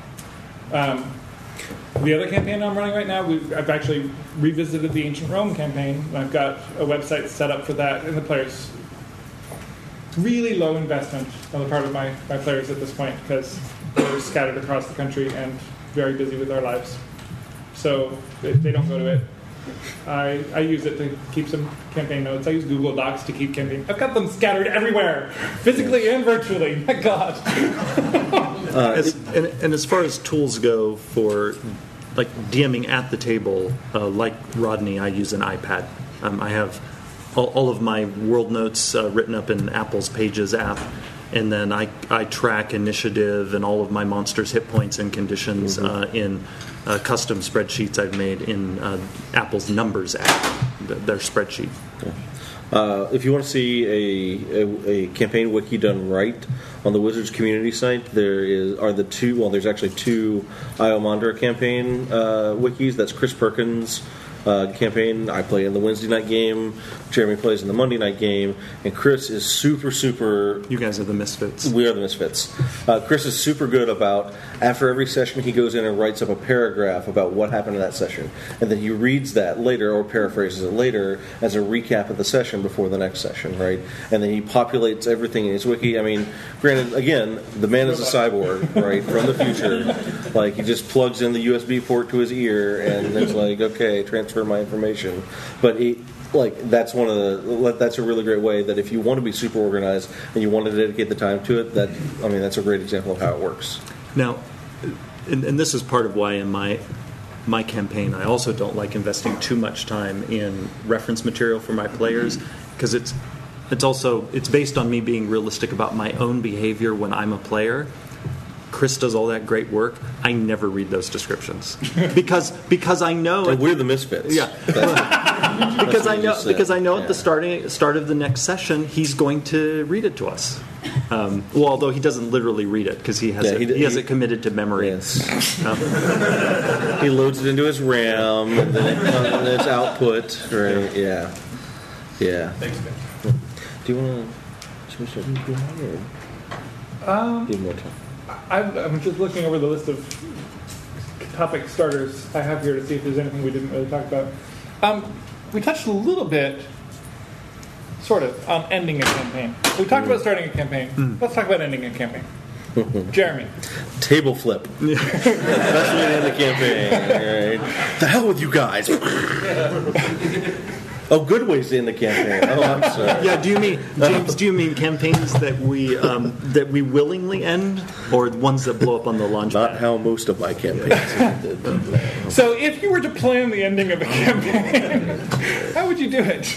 the other campaign I'm running right now, I've actually revisited the Ancient Rome campaign. And I've got a website set up for that in the players. It's really low investment on the part of my players at this point because they're scattered across the country and very busy with their lives. So they don't go to it. I use it to keep some campaign notes. I use Google Docs to keep campaign. I've got them scattered everywhere, physically and virtually. My God. And as far as tools go for like DMing at the table, like Rodney, I use an iPad. I have all of my world notes written up in Apple's Pages app. And then I track initiative and all of my monsters' hit points and conditions in custom spreadsheets I've made in Apple's Numbers app, their spreadsheet. If you want to see a campaign wiki done right on the Wizards community site, there's actually 2 Io Mandra campaign wikis. That's Chris Perkins' campaign. I play in the Wednesday night game. Jeremy plays in the Monday night game. And Chris is super... You guys are the misfits. We are the misfits. Chris is super good about, after every session, he goes in and writes up a paragraph about what happened in that session. And then he reads that later, or paraphrases it later, as a recap of the session before the next session, right? And then he populates everything in his wiki. I mean, granted, again, the man is a cyborg, right, from the future. Like, he just plugs in the USB port to his ear, and it's like, okay, transfer my information. But that's that's a really great way that if you want to be super organized and you want to dedicate the time to it, that's a great example of how it works. Now, and this is part of why in my campaign I also don't like investing too much time in reference material for my players because it's based on me being realistic about my own behavior when I'm a player. Chris does all that great work. I never read those descriptions because I know we're the misfits. Yeah, because I know at the start of the next session he's going to read it to us. Although he doesn't literally read it because he has it committed to memory. Yes. He loads it into his RAM and then it's output. Right? Yeah. Thanks, Ben. Do you want to switch something to or give more time? I'm just looking over the list of topic starters I have here to see if there's anything we didn't really talk about. We touched a little bit, sort of, on ending a campaign. We talked about starting a campaign. Let's talk about ending a campaign. Jeremy. Table flip. That's the way to end the campaign. Right? The hell with you guys. Oh, good ways to end the campaign. Oh, I'm sorry. Yeah, do you mean, James, campaigns that we willingly end, or ones that blow up on the launch pad? Not how most of my campaigns ended. So if you were to plan the ending of a campaign, how would you do it?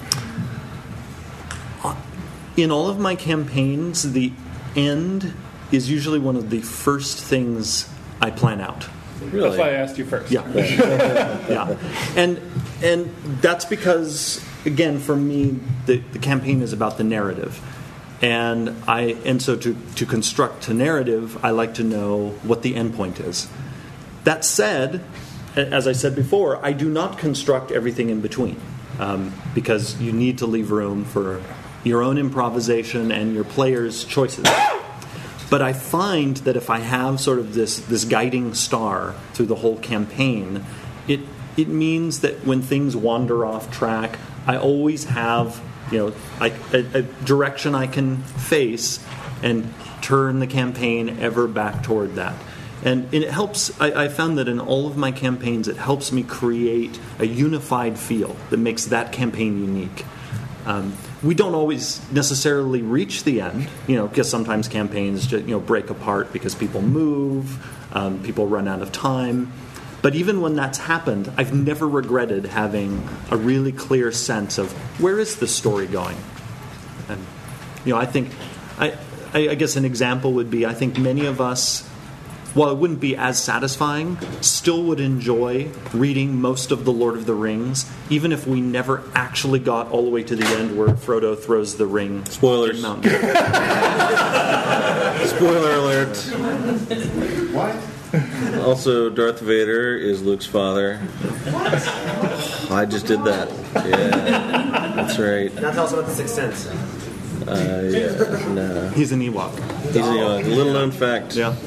In all of my campaigns, the end is usually one of the first things I plan out. Really? That's why I asked you first. Yeah. Yeah. And that's because, again, for me, the campaign is about the narrative. And so to construct a narrative, I like to know what the end point is. That said, as I said before, I do not construct everything in between because you need to leave room for your own improvisation and your players' choices. But I find that if I have sort of this guiding star through the whole campaign, it means that when things wander off track, I always have a direction I can face, and turn the campaign ever back toward that. And it helps. I found that in all of my campaigns, it helps me create a unified feel that makes that campaign unique. We don't always necessarily reach the end, because sometimes campaigns just, break apart because people move, people run out of time. But even when that's happened, I've never regretted having a really clear sense of where is the story going. And I think, I guess an example would be, I think many of us, while it wouldn't be as satisfying, still would enjoy reading most of the Lord of the Rings, even if we never actually got all the way to the end where Frodo throws the ring. Spoilers. In Mount Doom. Spoiler alert. What? Also, Darth Vader is Luke's father. I just did that. Yeah, that's right. Now tell us about the Sixth Sense. Yeah, no. He's an Ewok. He's a little known fact. Yeah.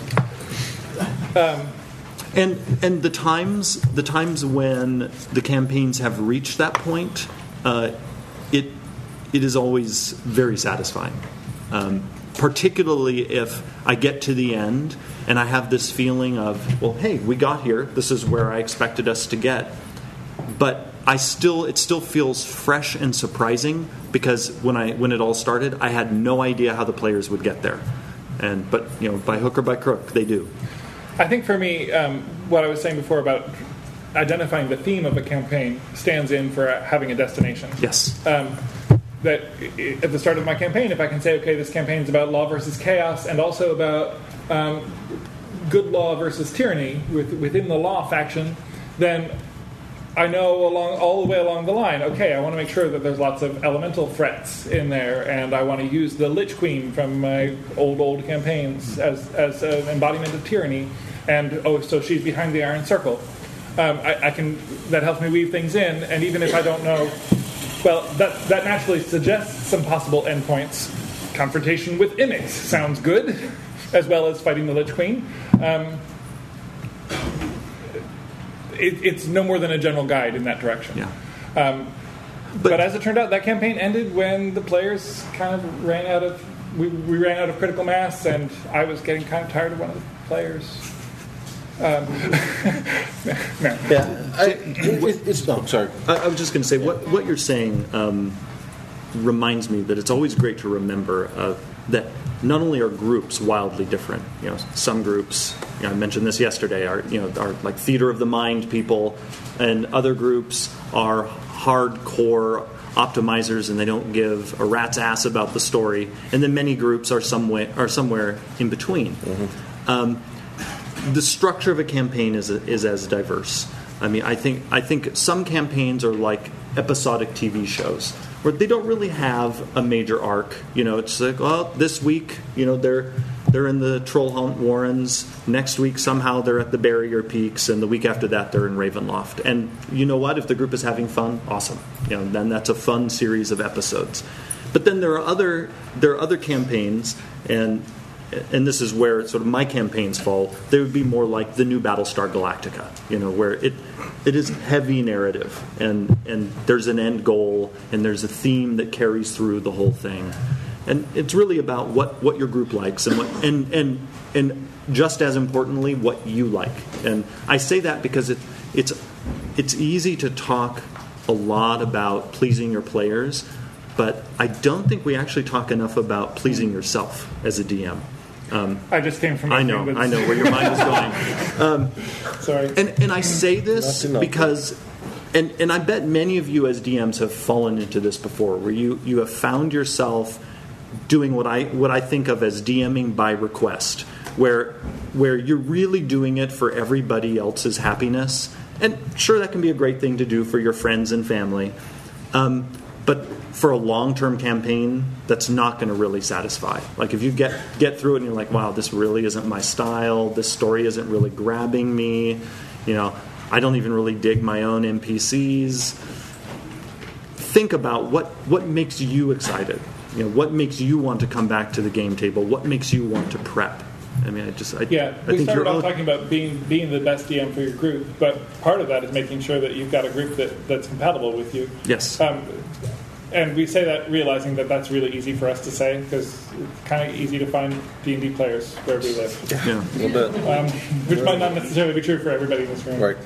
And the times when the campaigns have reached that point, it is always very satisfying. Particularly if I get to the end and I have this feeling of, well, hey, we got here. This is where I expected us to get. But it still feels fresh and surprising because when it all started, I had no idea how the players would get there. But by hook or by crook, they do. I think for me, what I was saying before about identifying the theme of a campaign stands in for having a destination. Yes. That at the start of my campaign, if I can say, okay, this campaign is about law versus chaos and also about good law versus tyranny within the law faction, then I know all the way along the line, okay, I want to make sure that there's lots of elemental threats in there, and I want to use the Lich Queen from my old campaigns as an embodiment of tyranny, and so she's behind the Iron Circle. I can, that helps me weave things in, and even if I don't know, well, that naturally suggests some possible endpoints. Confrontation with Imix sounds good, as well as fighting the Lich Queen. It's no more than a general guide in that direction. Yeah. But as it turned out, that campaign ended when the players kind of ran out of... We ran out of critical mass, and I was getting kind of tired of one of the players. No. Yeah. Sorry. I was just going to say, what you're saying reminds me that it's always great to remember that not only are groups wildly different. Some groups, I mentioned this yesterday, are like theater of the mind people, and other groups are hardcore optimizers and they don't give a rat's ass about the story. And then many groups are somewhere in between. Mm-hmm. The structure of a campaign is as diverse. I mean, I think some campaigns are like episodic TV shows where they don't really have a major arc. It's like, well, this week, they're in the Trollhaunt Warrens. Next week, somehow they're at the Barrier Peaks, and the week after that, they're in Ravenloft. And you know what? If the group is having fun, awesome. Then that's a fun series of episodes. But then there are other campaigns, and this is where sort of my campaigns fall. They would be more like the new Battlestar Galactica, where it is heavy narrative, and there's an end goal, and there's a theme that carries through the whole thing, and it's really about what your group likes and just as importantly what you like. And I say that because it's easy to talk a lot about pleasing your players, but I don't think we actually talk enough about pleasing yourself as a DM. I just came from... I know where your mind is going. Sorry. And I say this because... And I bet many of you as DMs have fallen into this before, where you have found yourself doing what I think of as DMing by request, where you're really doing it for everybody else's happiness. And sure, that can be a great thing to do for your friends and family. But for a long-term campaign, that's not going to really satisfy. Like if you get through it and you're like, wow, this really isn't my style. This story isn't really grabbing me. I don't even really dig my own NPCs. Think about what makes you excited. What makes you want to come back to the game table? What makes you want to prep? I mean, I think we started off talking about being the best DM for your group, but part of that is making sure that you've got a group that's compatible with you. Yes. And we say that realizing that that's really easy for us to say because it's kind of easy to find D&D players where we live. Yeah. A little bit. Which might not necessarily be true for everybody in this room. Right.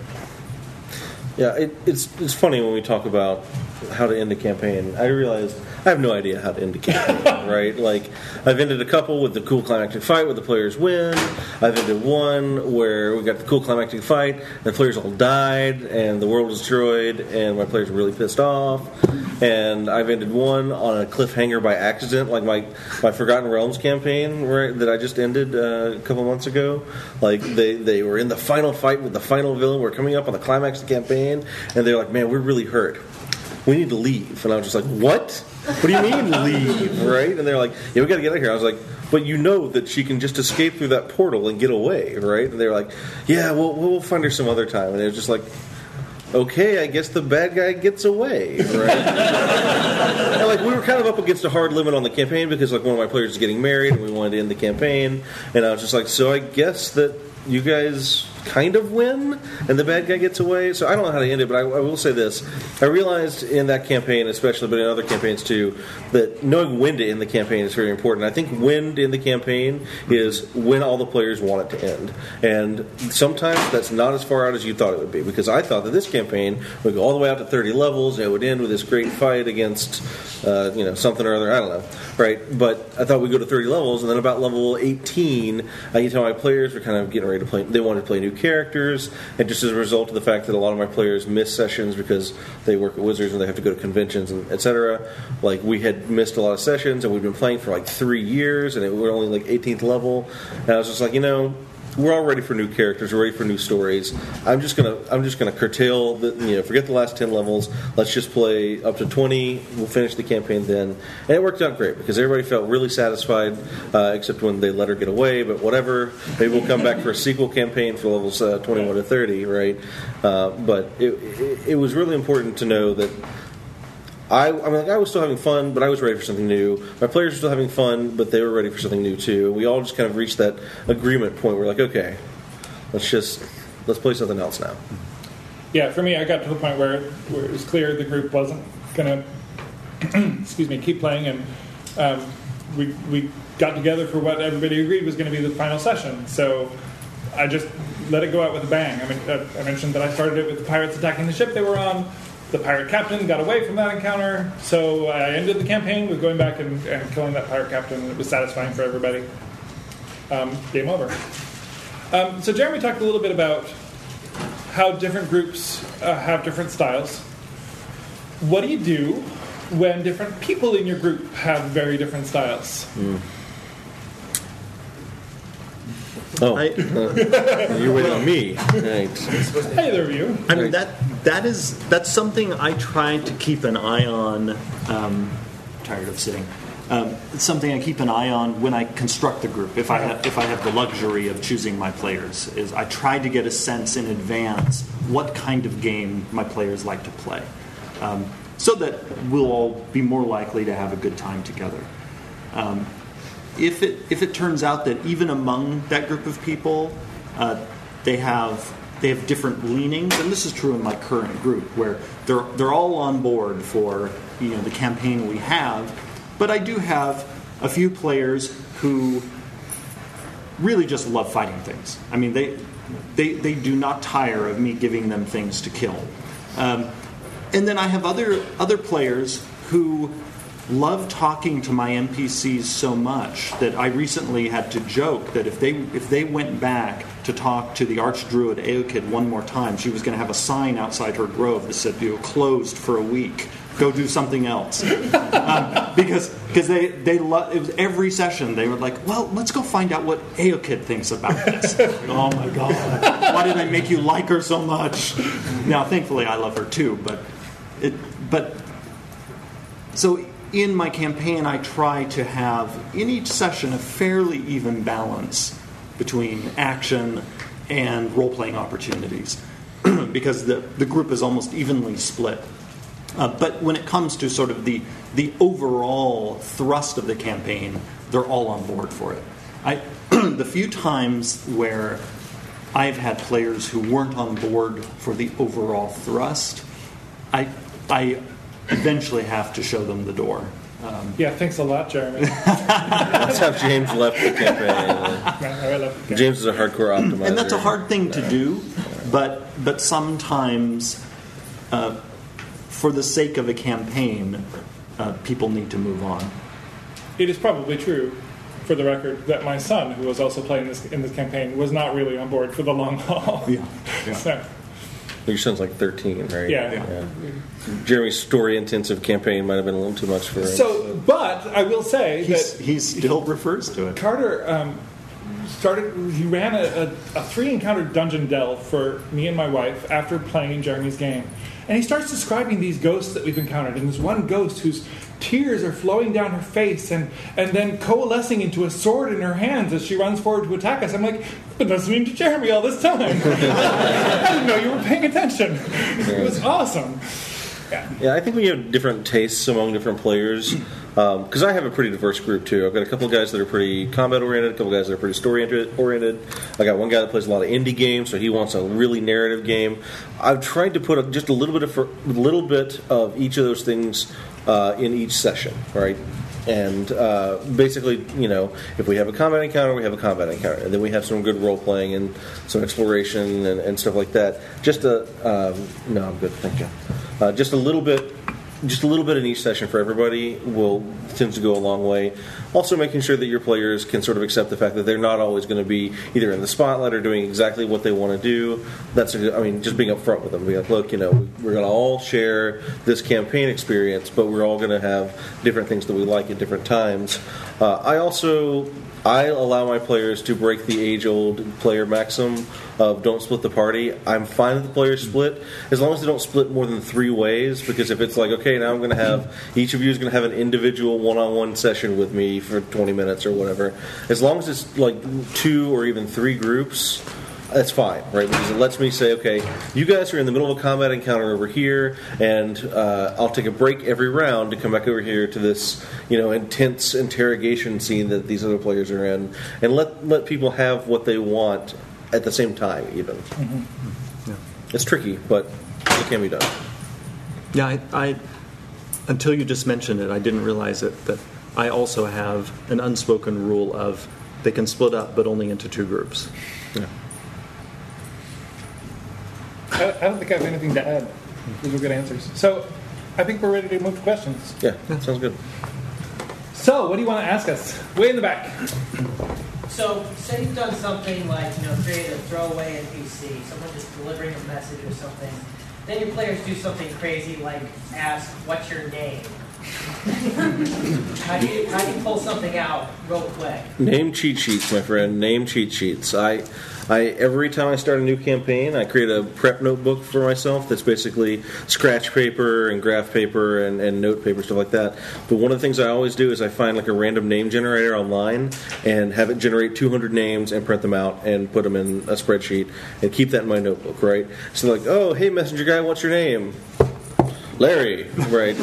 Yeah, it's funny when we talk about how to end a campaign. I realized I have no idea how to end a campaign, right? Like, I've ended a couple with the cool climactic fight where the players win. I've ended one where we got the cool climactic fight, and the players all died, and the world was destroyed, and my players were really pissed off. And I've ended one on a cliffhanger by accident, like my Forgotten Realms campaign, right, that I just ended a couple months ago. Like, they were in the final fight with the final villain. We're coming up on the climax of the campaign, and they're like, man, we're really hurt. We need to leave. And I was just like, what? What do you mean leave, right? And they're like, yeah, we got to get out of here. I was like, but you know that she can just escape through that portal and get away, right? And they're like, yeah, we'll find her some other time. And it was just like, okay, I guess the bad guy gets away, right? And like, we were kind of up against a hard limit on the campaign because like one of my players is getting married and we wanted to end the campaign. And I was just like, so I guess that you guys kind of win and the bad guy gets away. So I don't know how to end it, but I will say this. I realized in that campaign especially, but in other campaigns too, that knowing when to end the campaign is very important. I think when to end the campaign is when all the players want it to end. And sometimes that's not as far out as you thought it would be, because I thought that this campaign would go all the way out to 30 levels and it would end with this great fight against something or other, I don't know, right? But I thought we'd go to 30 levels, and then about level 18 I could tell my players were kind of getting ready to play, they wanted to play new characters, and just as a result of the fact that a lot of my players miss sessions because they work at Wizards and they have to go to conventions and etc., like we had missed a lot of sessions and we'd been playing for like 3 years and we were only like 18th level, and I was just like, we're all ready for new characters, we're ready for new stories. I'm just gonna curtail forget the last 10 levels. Let's just play up to 20. We'll finish the campaign then, and it worked out great because everybody felt really satisfied, except when they let her get away. But whatever, maybe we'll come back for a sequel campaign for levels 21 to 30, right? But it was really important to know that. I was still having fun, but I was ready for something new. My players were still having fun, but they were ready for something new too. We all just kind of reached that agreement point where we're like, okay, let's play something else now. Yeah, for me, I got to the point where it was clear the group wasn't going to keep playing, and we got together for what everybody agreed was going to be the final session. So I just let it go out with a bang. I mentioned that I started it with the pirates attacking the ship they were on. The pirate captain got away from that encounter, so I ended the campaign with going back and killing that pirate captain. It was satisfying for everybody. Game over. So Jeremy talked a little bit about how different groups have different styles. What do you do when different people in your group have very different styles? Oh, you're waiting on me. Right. Hey there, you. I mean, that's something I try to keep an eye on. Tired of sitting. It's something I keep an eye on when I construct the group. If I have the luxury of choosing my players, is I try to get a sense in advance what kind of game my players like to play, so that we'll all be more likely to have a good time together. If it turns out that even among that group of people, they have different leanings, and this is true in my current group, where they're all on board for the campaign we have, but I do have a few players who really just love fighting things. I mean, they do not tire of me giving them things to kill, and then I have other players who love talking to my NPCs so much that I recently had to joke that if they went back to talk to the Archdruid Eokid one more time, she was going to have a sign outside her grove that said, closed for a week. Go do something else. Because they love, it was every session they were like, well, let's go find out what Eokid thinks about this. Oh my God, why did I make you like her so much? Now, thankfully, I love her too, but so. In my campaign, I try to have, in each session, a fairly even balance between action and role-playing opportunities, because the group is almost evenly split. But when it comes to sort of the overall thrust of the campaign, they're all on board for it. The few times where I've had players who weren't on board for the overall thrust, I eventually have to show them the door. Yeah, thanks a lot, Jeremy. That's how James left the campaign. I love the game. James is a hardcore optimizer. And that's a hard thing to do, but sometimes, for the sake of a campaign, people need to move on. It is probably true, for the record, that my son, who was also playing in this campaign, was not really on board for the long haul. Yeah. So, Your son's like 13, right? Yeah. Jeremy's story-intensive campaign might have been a little too much for him. so, but I will say that He still refers to it. Carter he ran a 3-encounter dungeon delve for me and my wife after playing in Jeremy's game. And he starts describing these ghosts that we've encountered. And there's one ghost whose tears are flowing down her face and then coalescing into a sword in her hands as she runs forward to attack us. I'm like, I've been listening to Jeremy all this time. I didn't know you were paying attention. It was awesome. Yeah, I think we have different tastes among different players. Because I have a pretty diverse group, too. I've got a couple of guys that are pretty combat-oriented, a couple of guys that are pretty story-oriented. I got one guy that plays a lot of indie games, so he wants a really narrative game. I've tried to put just a little bit of each of those things in each session, right? And basically, if we have a combat encounter, we have a combat encounter. And then we have some good role-playing and some exploration and stuff like that. No, I'm good, thank you. Just a little bit in each session for everybody tends to go a long way. Also making sure that your players can sort of accept the fact that they're not always going to be either in the spotlight or doing exactly what they want to do. Just being upfront with them. Be like, look, we're going to all share this campaign experience, but we're all going to have different things that we like at different times. I allow my players to break the age-old player maxim of don't split the party. I'm fine with the players split as long as they don't split more than 3 ways, because if it's like, okay, now I'm going to have, each of you is going to have an individual one-on-one session with me for 20 minutes or whatever, as long as it's like 2 or even 3 groups, that's fine, right? Because it lets me say, okay, you guys are in the middle of a combat encounter over here, and I'll take a break every round to come back over here to this, intense interrogation scene that these other players are in, and let people have what they want at the same time, even. Mm-hmm. Yeah. It's tricky, but it can be done. Yeah, I until you just mentioned it, I didn't realize it, that I also have an unspoken rule of they can split up, but only into 2 groups. Yeah. I don't think I have anything to add. Those were good answers. So, I think we're ready to move to questions. Yeah, sounds good. So, what do you want to ask us? Way in the back. So, say you've done something like, create a throwaway NPC, someone just delivering a message or something. Then your players do something crazy like ask, "What's your name?" How do you pull something out real quick? Name cheat sheets, my friend. Name cheat sheets. I every time I start a new campaign, I create a prep notebook for myself that's basically scratch paper and graph paper and note paper, stuff like that. But one of the things I always do is I find like a random name generator online and have it generate 200 names and print them out and put them in a spreadsheet and keep that in my notebook, right? So like, oh, hey, messenger guy, what's your name? Larry, right?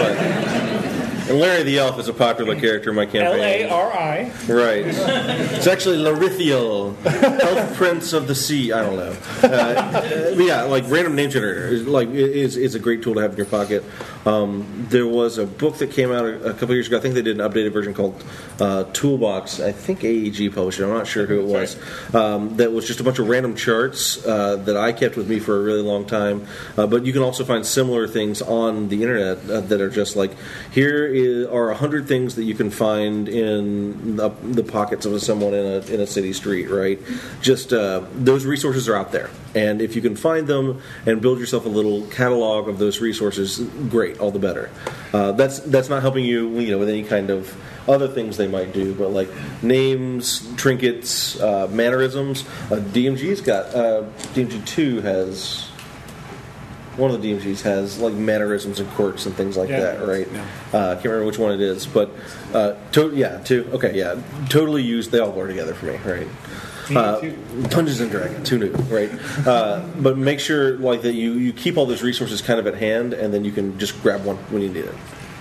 And Larry the Elf is a popular character in my campaign. L-A-R-I. Right. It's actually Larithiel, Elf Prince of the Sea. I don't know. But yeah, like random name generator is a great tool to have in your pocket. There was a book that came out a couple years ago. I think they did an updated version called Toolbox. I think AEG published it. I'm not sure who it was. That was just a bunch of random charts that I kept with me for a really long time. But you can also find similar things on the internet that are just like, here are 100 things that you can find in the pockets of someone in a city street, right? Just those resources are out there. And if you can find them and build yourself a little catalog of those resources, great, all the better. That's not helping you, with any kind of other things they might do, but like names, trinkets, mannerisms. DMG's got DMG2 has. One of the DMGs has like mannerisms and quirks and things like that, right? Yeah. Can't remember which one it is, but two. Okay, yeah, totally used. They all blur together for me, right? Dungeons and Dragons, who knew, right? But make sure like that you keep all those resources kind of at hand, and then you can just grab one when you need it.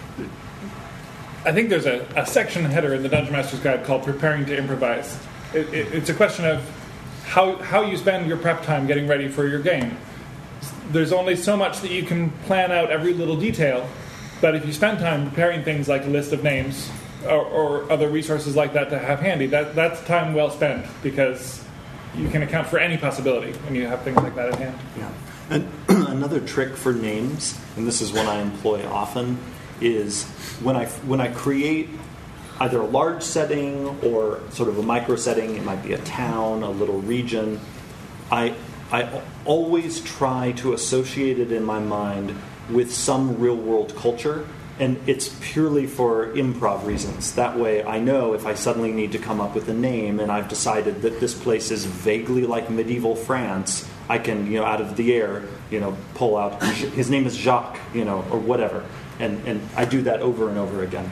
I think there's a section header in the Dungeon Master's Guide called "Preparing to Improvise." It's a question of how you spend your prep time getting ready for your game. There's only so much that you can plan out every little detail, But if you spend time preparing things like a list of names or other resources like that to have handy, that's time well spent, because you can account for any possibility when you have things like that at hand. Yeah. And another trick for names, and this is one I employ often, is when I create either a large setting or sort of a micro setting, it might be a town, a little region, I always try to associate it in my mind with some real-world culture, and it's purely for improv reasons. That way I know if I suddenly need to come up with a name and I've decided that this place is vaguely like medieval France, I can, out of the air, pull out, his name is Jacques, or whatever. And I do that over and over again.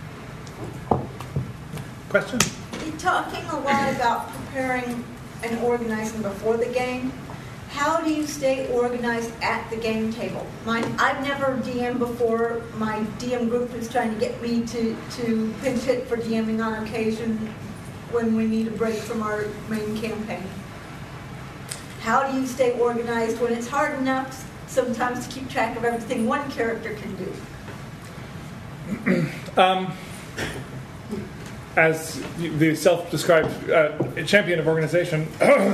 Question? You're talking a lot about preparing and organizing before the game. How do you stay organized at the game table? I've never DM'd before. My DM group is trying to get me to pinch hit for DMing on occasion when we need a break from our main campaign. How do you stay organized when it's hard enough sometimes to keep track of everything one character can do? As the self-described champion of organization,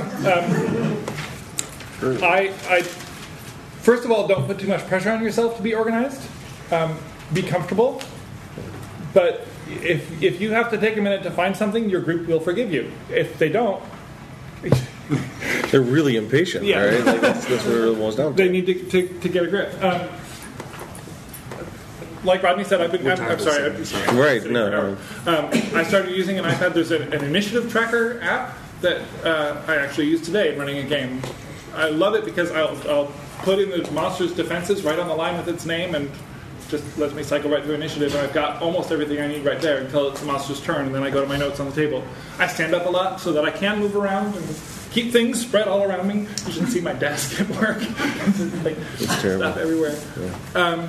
I first of all, don't put too much pressure on yourself to be organized. Be comfortable. But if you have to take a minute to find something, your group will forgive you. If they don't... They're really impatient, right? Like that's what it really boils down to. They need to get a grip. Like Rodney said, I'm sorry. Right, no. I started using an iPad. There's an initiative tracker app that I actually used today in running a game. I love it because I'll put in the monster's defenses right on the line with its name, and just lets me cycle right through initiative, and I've got almost everything I need right there until it's the monster's turn, and then I go to my notes on the table. I stand up a lot so that I can move around and keep things spread all around me. You should see my desk at work. Like, it's terrible. Stuff everywhere. Yeah.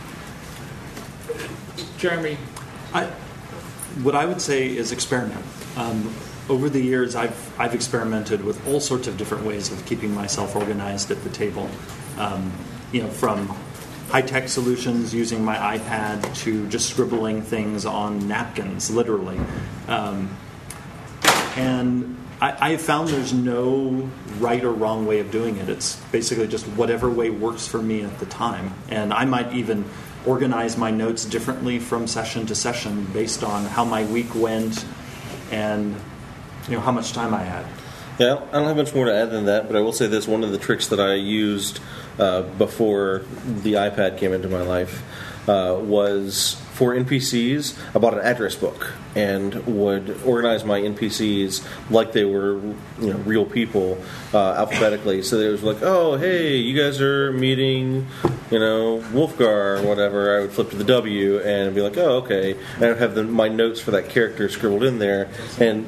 Jeremy? What I would say is experiment. Over the years, I've experimented with all sorts of different ways of keeping myself organized at the table. From high-tech solutions using my iPad to just scribbling things on napkins, literally. And I have found there's no right or wrong way of doing it. It's basically just whatever way works for me at the time. And I might even organize my notes differently from session to session based on how my week went and how much time I had. Yeah, I don't have much more to add than that, but I will say this. One of the tricks that I used before the iPad came into my life was for NPCs. I bought an address book and would organize my NPCs like they were real people alphabetically. So it was like, oh, hey, you guys are meeting, Wolfgar or whatever. I would flip to the W and be like, oh, okay. And I would have my notes for that character scribbled in there. And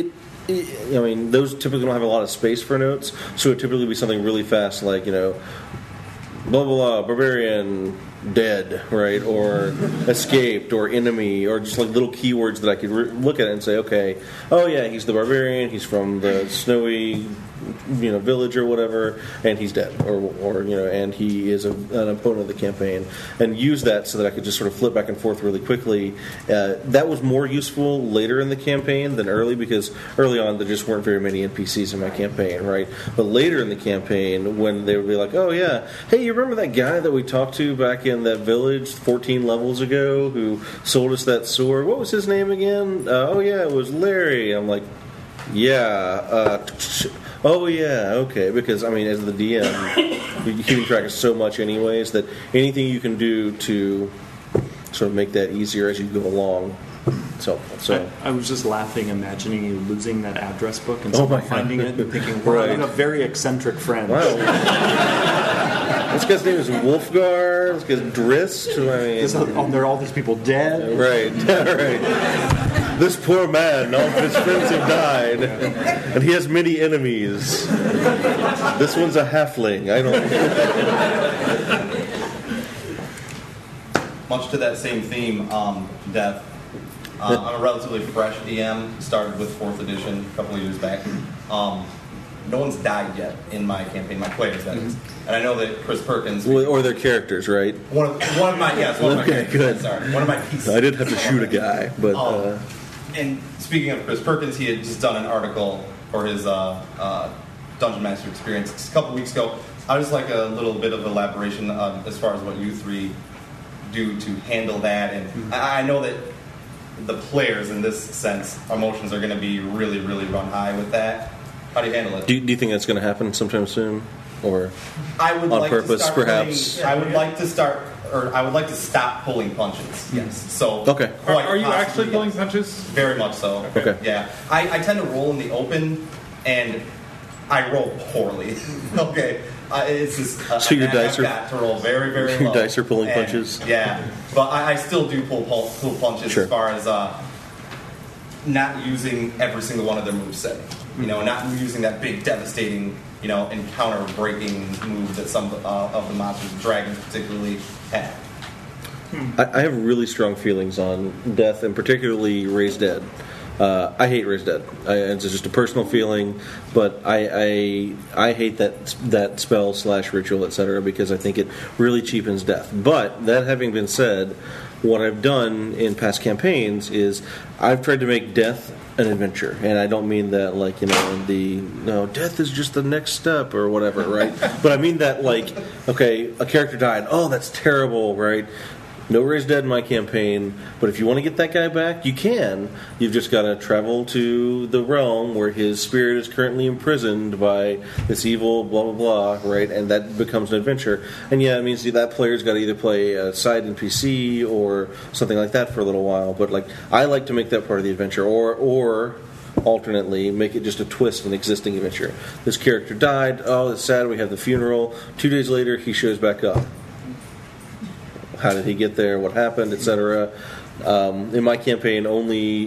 those typically don't have a lot of space for notes, so it would typically be something really fast, like, blah, blah, blah, barbarian, dead, right, or escaped, or enemy, or just like little keywords that I could look at it and say, okay, oh yeah, he's the barbarian, he's from the snowy, village or whatever, and he's dead, or and he is an opponent of the campaign, and use that so that I could just sort of flip back and forth really quickly. That was more useful later in the campaign than early, because early on there just weren't very many NPCs in my campaign, right? But later in the campaign, when they would be like, oh yeah, hey, you remember that guy that we talked to back in that village 14 levels ago who sold us that sword? What was his name again? Oh yeah, it was Larry. I'm like, yeah, oh yeah, okay. Because as the DM, you're keeping track of so much anyways that anything you can do to sort of make that easier as you go along, it's helpful. So I was just laughing, imagining you losing that address book and someone finding it and thinking, wow, right. I have a very eccentric friend. Wow. This guy's name is Wolfgar. This guy's Drist. There are all these people dead. Right, right. This poor man, all of his friends have died, and he has many enemies. This one's a halfling. I don't. Much to that same theme, Death. I'm a relatively fresh DM. Started with 4th edition a couple of years back. no one's died yet in my campaign, my players, that is. And I know that Chris Perkins... Or their characters, right? One of my characters. Good. Sorry. One of my pieces. I did have to shoot a guy, but... And speaking of Chris Perkins, he had just done an article for his Dungeon Master experience a couple weeks ago. I would just like a little bit of elaboration as far as what you three do to handle that. And I know that the players, in this sense, emotions are going to be really, really run high with that. How do you handle it? Do you think that's going to happen sometime soon? Or I would on like purpose, to start perhaps? I would like to stop pulling punches. Yes. So okay. Are you actually pulling punches? Very much so. Okay. Yeah. I tend to roll in the open, and I roll poorly. Okay. It's just so your dice I've got to roll very, very low. Your dice are pulling punches. Yeah, but I still do pull punches sure. as far as not using every single one of their moveset. You know, not using that big, devastating, encounter-breaking move that some of the monsters, dragons particularly, have. I have really strong feelings on death, and particularly Raised Dead. I hate Raised Dead. It's just a personal feeling, but I hate that spell / ritual, etc., because I think it really cheapens death. But that having been said, what I've done in past campaigns is I've tried to make death an adventure, and I don't mean that like death is just the next step or whatever, right? But I mean that okay, a character died. Oh, that's terrible, right? No Raised Dead in my campaign, but if you want to get that guy back, you can. You've just got to travel to the realm where his spirit is currently imprisoned by this evil blah, blah, blah, right? And that becomes an adventure. And yeah, it means that player's got to either play a side NPC or something like that for a little while. But I like to make that part of the adventure, or alternately make it just a twist in an existing adventure. This character died. Oh, it's sad. We have the funeral. 2 days later, he shows back up. How did he get there? What happened, etc. In my campaign, only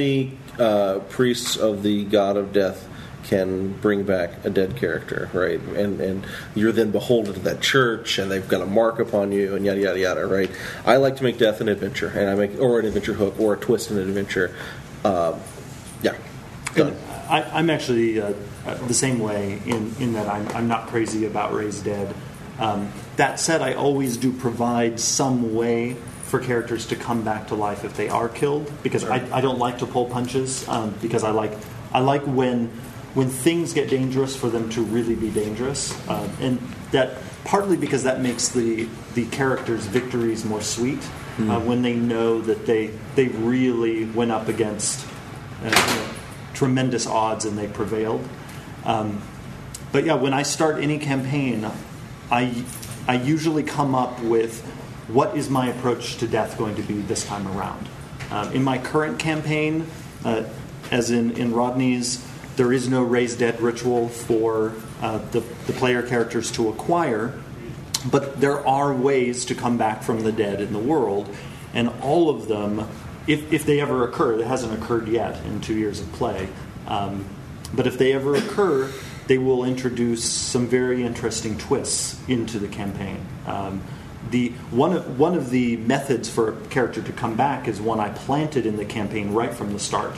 priests of the god of death can bring back a dead character, right? And you're then beholden to that church, and they've got a mark upon you, and yada yada yada, right? I like to make death an adventure, and or an adventure hook, or a twist in an adventure. Yeah, done. I'm actually the same way in that I'm not crazy about Raised Dead. That said, I always do provide some way for characters to come back to life if they are killed, because I don't like to pull punches, because I like when things get dangerous for them to really be dangerous, and that partly because that makes the characters' victories more sweet, when they know that they really went up against tremendous odds and they prevailed. But yeah, when I start any campaign, I usually come up with what is my approach to death going to be this time around. In my current campaign, as in Rodney's, there is no Raised Dead ritual for the player characters to acquire, but there are ways to come back from the dead in the world, and all of them, if they ever occur, it hasn't occurred yet in 2 years of play, but if they ever occur, they will introduce some very interesting twists into the campaign. One of the methods for a character to come back is one I planted in the campaign right from the start.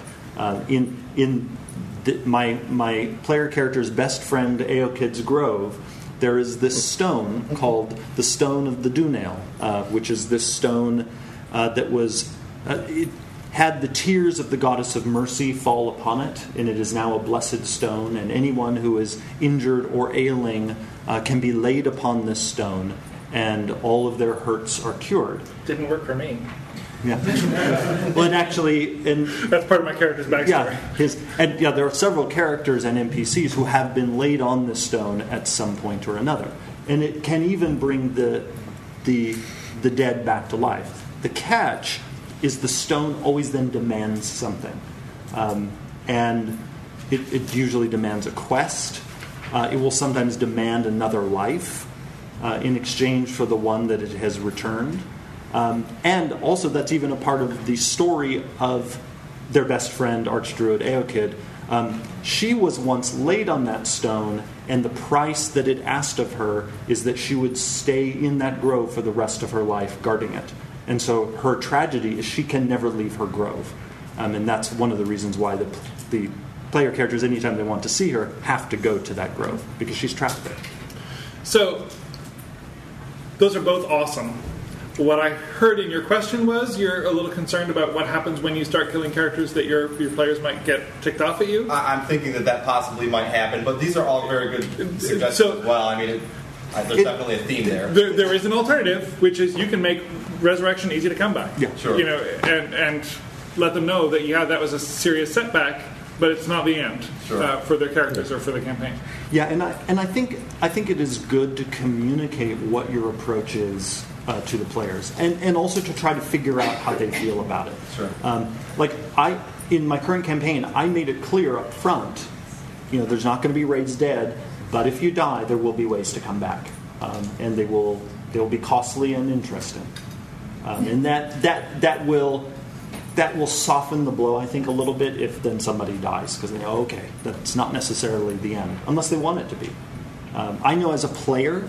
My player character's best friend, Eokid's Grove, there is this stone called the Stone of the Dunail, which is this stone that was... it had the tears of the goddess of mercy fall upon it, and it is now a blessed stone, and anyone who is injured or ailing can be laid upon this stone, and all of their hurts are cured. Didn't work for me. Yeah. Well, and actually... that's part of my character's backstory. Yeah, there are several characters and NPCs who have been laid on this stone at some point or another. And it can even bring the dead back to life. The catch is the stone always then demands something. And it usually demands a quest. It will sometimes demand another life in exchange for the one that it has returned. And also that's even a part of the story of their best friend, Archdruid Eokid. She was once laid on that stone, and the price that it asked of her is that she would stay in that grove for the rest of her life guarding it. And so her tragedy is she can never leave her grove. And that's one of the reasons why the player characters, anytime they want to see her, have to go to that grove because she's trapped there. So, those are both awesome. What I heard in your question was you're a little concerned about what happens when you start killing characters that your players might get ticked off at you. I'm thinking that possibly might happen, but these are all very good suggestions as well. I mean, there's definitely a theme there. There is an alternative, which is you can make resurrection easy to come by. Yeah, sure. You know, and let them know that that was a serious setback, but it's not the end for their characters or for the campaign. Yeah, and I think it is good to communicate what your approach is to the players, and also to try to figure out how they feel about it. Sure. In my current campaign, I made it clear up front, there's not going to be raids dead, but if you die, there will be ways to come back, and they will be costly and interesting, and that will soften the blow, I think, a little bit if then somebody dies, because they know, okay, that's not necessarily the end, unless they want it to be. I know as a player,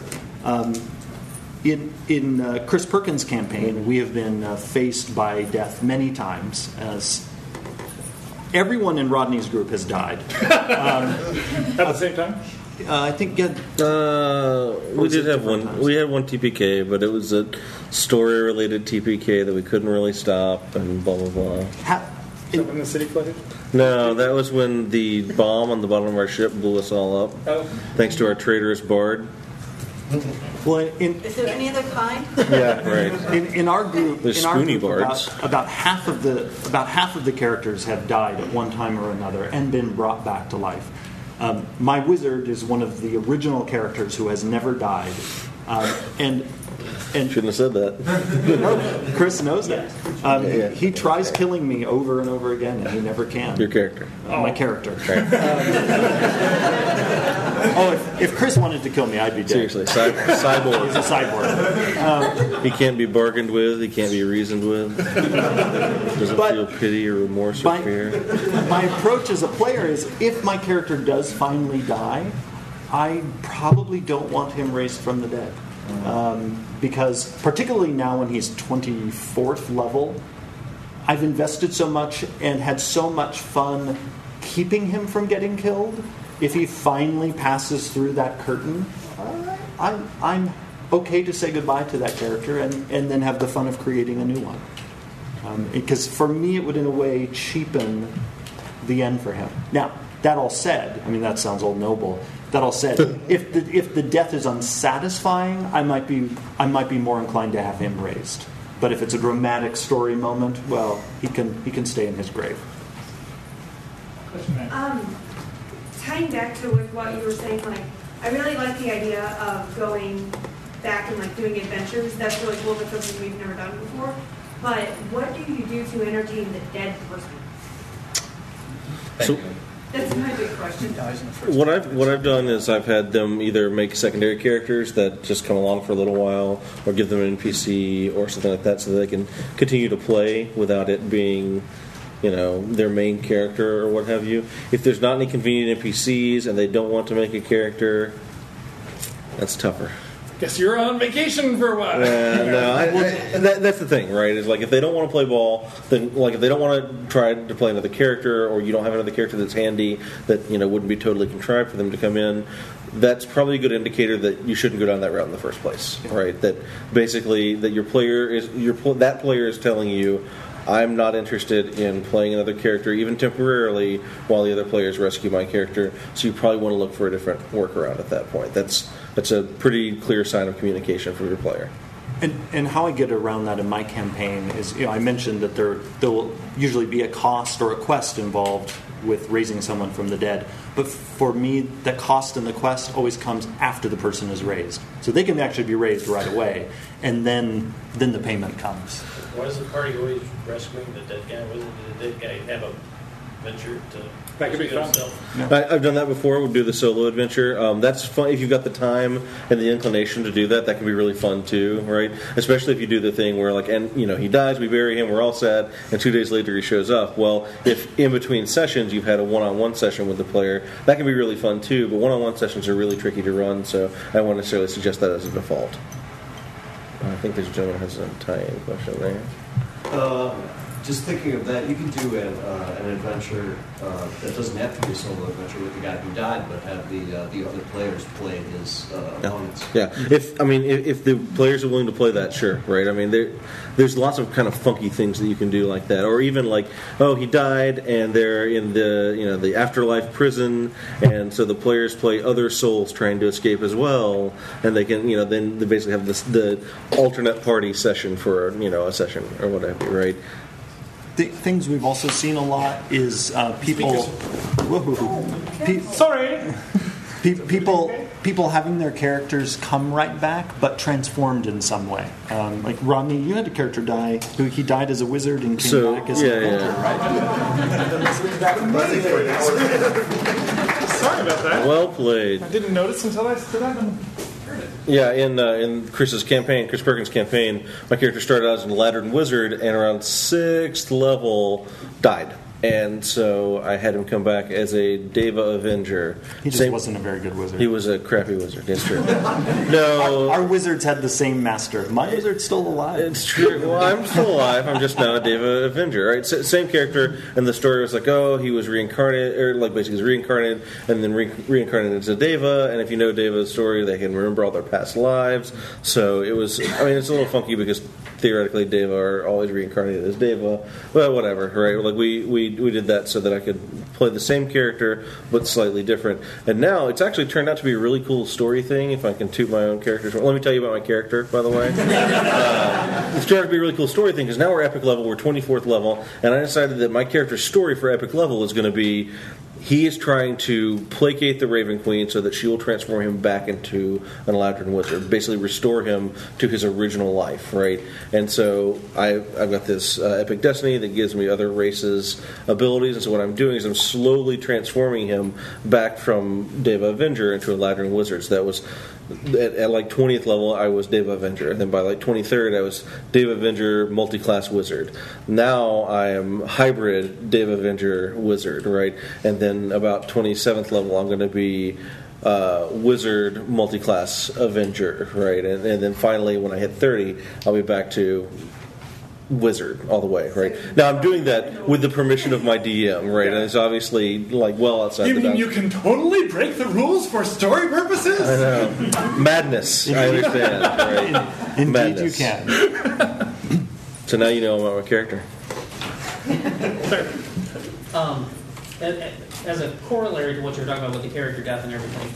in Chris Perkins' campaign, we have been faced by death many times, as everyone in Rodney's group has died. At the same time? I think we did have one. times? We had one TPK, but it was a story-related TPK that we couldn't really stop, and blah blah blah. Is that when the city flooded? No, that was when the bomb on the bottom of our ship blew us all up. Oh. Thanks to our traitorous bard. Well, Is there any other kind? Yeah, right. in our group, There's spoony bards. About half of the characters have died at one time or another and been brought back to life. My wizard is one of the original characters who has never died, and Shouldn't have said that. No, Chris knows that. He tries killing me over and over again, and he never can. Your character. My character. Right. If Chris wanted to kill me, I'd be dead. Seriously, cyborg. He's a cyborg. He can't be bargained with. He can't be reasoned with. Doesn't feel pity or remorse or fear. My approach as a player is, if my character does finally die, I probably don't want him raised from the dead. Because particularly now when he's 24th level, I've invested so much and had so much fun keeping him from getting killed. If he finally passes through that curtain, I'm okay to say goodbye to that character and then have the fun of creating a new one. Because for me, it would in a way cheapen the end for him. Now, that all said, I mean, that sounds all noble. That all said, if the death is unsatisfying, I might be more inclined to have him raised. But if it's a dramatic story moment, well, he can stay in his grave. Tying back to what you were saying, I really like the idea of going back and doing adventures. That's really cool. That's something we've never done before. But what do you do to entertain the dead person? So, that's my big question. What I've done is I've had them either make secondary characters that just come along for a little while, or give them an NPC or something like that, so that they can continue to play without it being, their main character or what have you. If there's not any convenient NPCs and they don't want to make a character, that's tougher. Guess you're on vacation for a while. That's the thing, right? Is if they don't want to play ball, then if they don't want to try to play another character, or you don't have another character that's handy that wouldn't be totally contrived for them to come in, that's probably a good indicator that you shouldn't go down that route in the first place, right? That basically that that player is telling you, I'm not interested in playing another character, even temporarily, while the other players rescue my character. So you probably want to look for a different workaround at that point. That's a pretty clear sign of communication from your player. And how I get around that in my campaign is, I mentioned that there will usually be a cost or a quest involved with raising someone from the dead. But for me, the cost and the quest always comes after the person is raised. So they can actually be raised right away, and then the payment comes. Why is the party always rescuing the dead guy? Wasn't the dead guy have a venture to that could be fun. I've done that before. We'll do the solo adventure. That's fun if you've got the time and the inclination to do that. That can be really fun too, right? Especially if you do the thing where he dies, we bury him, we're all sad, and 2 days later he shows up. Well, if in between sessions you've had a one-on-one session with the player, that can be really fun too. But one-on-one sessions are really tricky to run, so I won't necessarily suggest that as a default. I think this gentleman has a tie-in question there. just thinking of that, you can do an adventure that doesn't have to be a solo adventure with the guy who died, but have the other players play his opponents. Yeah, if the players are willing to play that, sure, right? I mean, there's lots of kind of funky things that you can do like that, or even like, oh, he died, and they're in the afterlife prison, and so the players play other souls trying to escape as well, and they can then they basically have the alternate party session for a session or whatever, right? Things we've also seen a lot is people. People having their characters come right back, but transformed in some way. Like Rodney, you had a character die. He died as a wizard and came back as an adventurer, right? Sorry about that. Well played. I didn't notice until I stood up and heard it. Yeah, in Chris Perkins' campaign, my character started out as a Ladrin wizard, and around 6th level died. And so I had him come back as a Deva Avenger. He just wasn't a very good wizard. He was a crappy wizard. That's true. No, our wizards had the same master. My wizard's still alive. It's true. Well, I'm still alive. I'm just not a Deva Avenger. Right? Same character, and the story was like, oh, he was reincarnated, or like basically he was reincarnated, and then reincarnated as a Deva. And if you know Deva's story, they can remember all their past lives. So it was. I mean, it's a little funky because theoretically Deva are always reincarnated as Deva. Well, whatever. Right? Like we did that so that I could play the same character but slightly different. And now it's actually turned out to be a really cool story thing, if I can toot my own character. Let me tell you about my character, by the way. It's turned out to be a really cool story thing because now we're epic level, we're 24th level, and I decided that my character's story for epic level is going to be he is trying to placate the Raven Queen so that she will transform him back into an Eladrin wizard, basically restore him to his original life, right? And so I've got this epic destiny that gives me other races' abilities, and so what I'm doing is I'm slowly transforming him back from Deva Avenger into a Eladrin wizard. So that was at like 20th level, I was Deva Avenger, and then by like 23rd, I was Deva Avenger multi-class wizard. Now I am hybrid Deva Avenger wizard, right? And then about 27th level, I'm going to be wizard multi-class Avenger, right? And then finally, when I hit 30, I'll be back to wizard all the way, right? Now I'm doing that with the permission of my DM, right? And it's obviously like well outside you the bounds. You can totally break the rules for story purposes? I know. Madness. I understand, right? Indeed Madness. you can. So now you know about my character. As a corollary to what you're talking about with the character death and everything,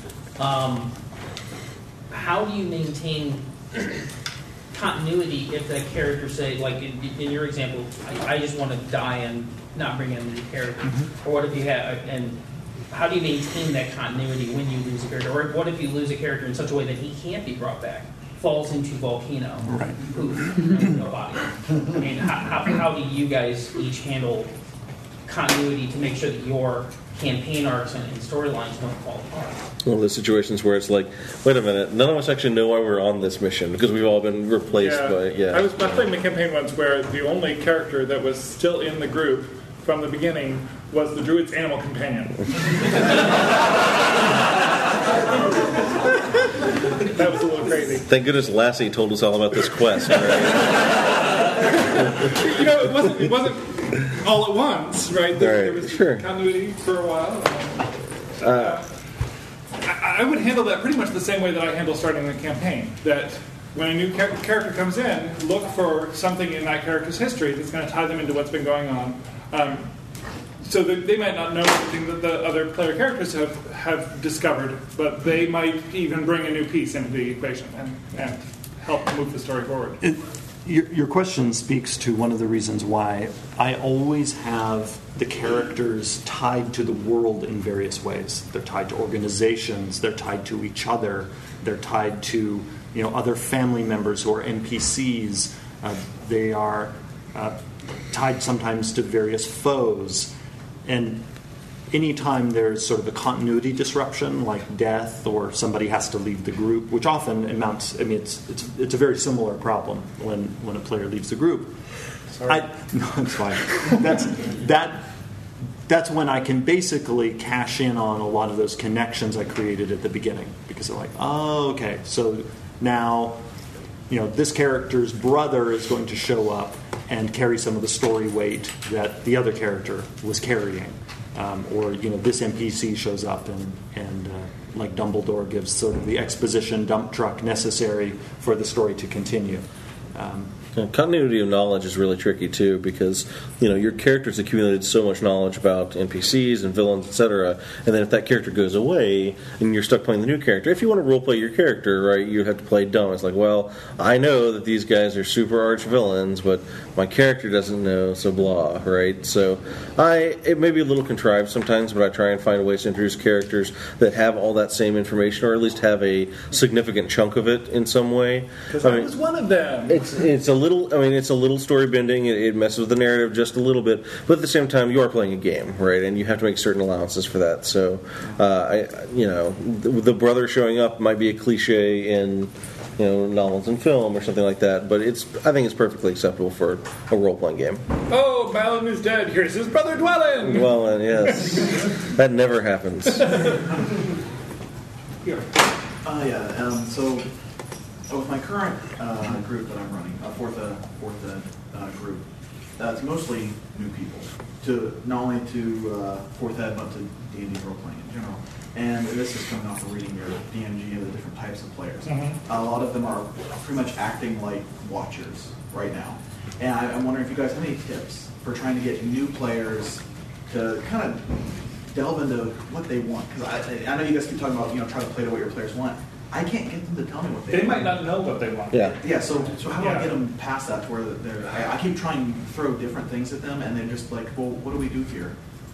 how do you maintain continuity if that character, say, like in your example, I just want to die and not bring in a new character, or what if you have, and how do you maintain that continuity when you lose a character, or what if you lose a character in such a way that he can't be brought back, falls into volcano, poof, no body? I mean, how do you guys each handle continuity to make sure that your campaign arcs and storylines don't fall apart? One of those situations where it's like, wait a minute, none of us actually know why we're on this mission because we've all been replaced by. I was playing a campaign once where the only character that was still in the group from the beginning was the druid's animal companion. That was a little crazy. Thank goodness Lassie told us all about this quest. Right? It wasn't all at once, right? There was continuity for a while. I would handle that pretty much the same way that I handle starting a campaign. That when a new character comes in, look for something in that character's history that's going to tie them into what's been going on. So that they might not know anything that the other player characters have discovered, but they might even bring a new piece into the equation and help move the story forward. Your question speaks to one of the reasons why I always have the characters tied to the world in various ways. They're tied to organizations, they're tied to each other, they're tied to other family members who are NPCs. They are tied sometimes to various foes. And anytime there's sort of a continuity disruption, like death or somebody has to leave the group, which often amounts, I mean, it's a very similar problem when a player leaves the group. Sorry. No, it's fine. That's when I can basically cash in on a lot of those connections I created at the beginning, because they're like, oh, okay, so now this character's brother is going to show up, and carry some of the story weight that the other character was carrying. Or this NPC shows up and like Dumbledore gives sort of the exposition dump truck necessary for the story to continue. Continuity of knowledge is really tricky too, because your character's accumulated so much knowledge about NPCs and villains, etc. And then if that character goes away and you're stuck playing the new character, if you want to roleplay your character, right, you have to play dumb. It's like, well, I know that these guys are super arch villains, but my character doesn't know, so blah, right? So it may be a little contrived sometimes, but I try and find ways to introduce characters that have all that same information, or at least have a significant chunk of it in some way. Because I was one of them. It's a little story bending. It messes with the narrative just a little bit, but at the same time, you are playing a game, right? And you have to make certain allowances for that. So, the brother showing up might be a cliche in novels and film or something like that, but I think it's perfectly acceptable for a role-playing game. Oh, Balin is dead. Here's his brother Dwellin. Dwellin, yes, that never happens. So with my current group that I'm running, a fourth group, it's mostly new people, not only to fourth ed but to D&D role playing in general. And this is coming off of reading your DMG of the different types of players. Mm-hmm. A lot of them are pretty much acting like watchers right now. And I'm wondering if you guys have any tips for trying to get new players to kind of delve into what they want. Because I know you guys keep talking about try to play to what your players want. I can't get them to tell me what they want. They might not know what they want. Yeah. So how do I get them past that to where I keep trying to throw different things at them, and they're just like, well, what do we do here?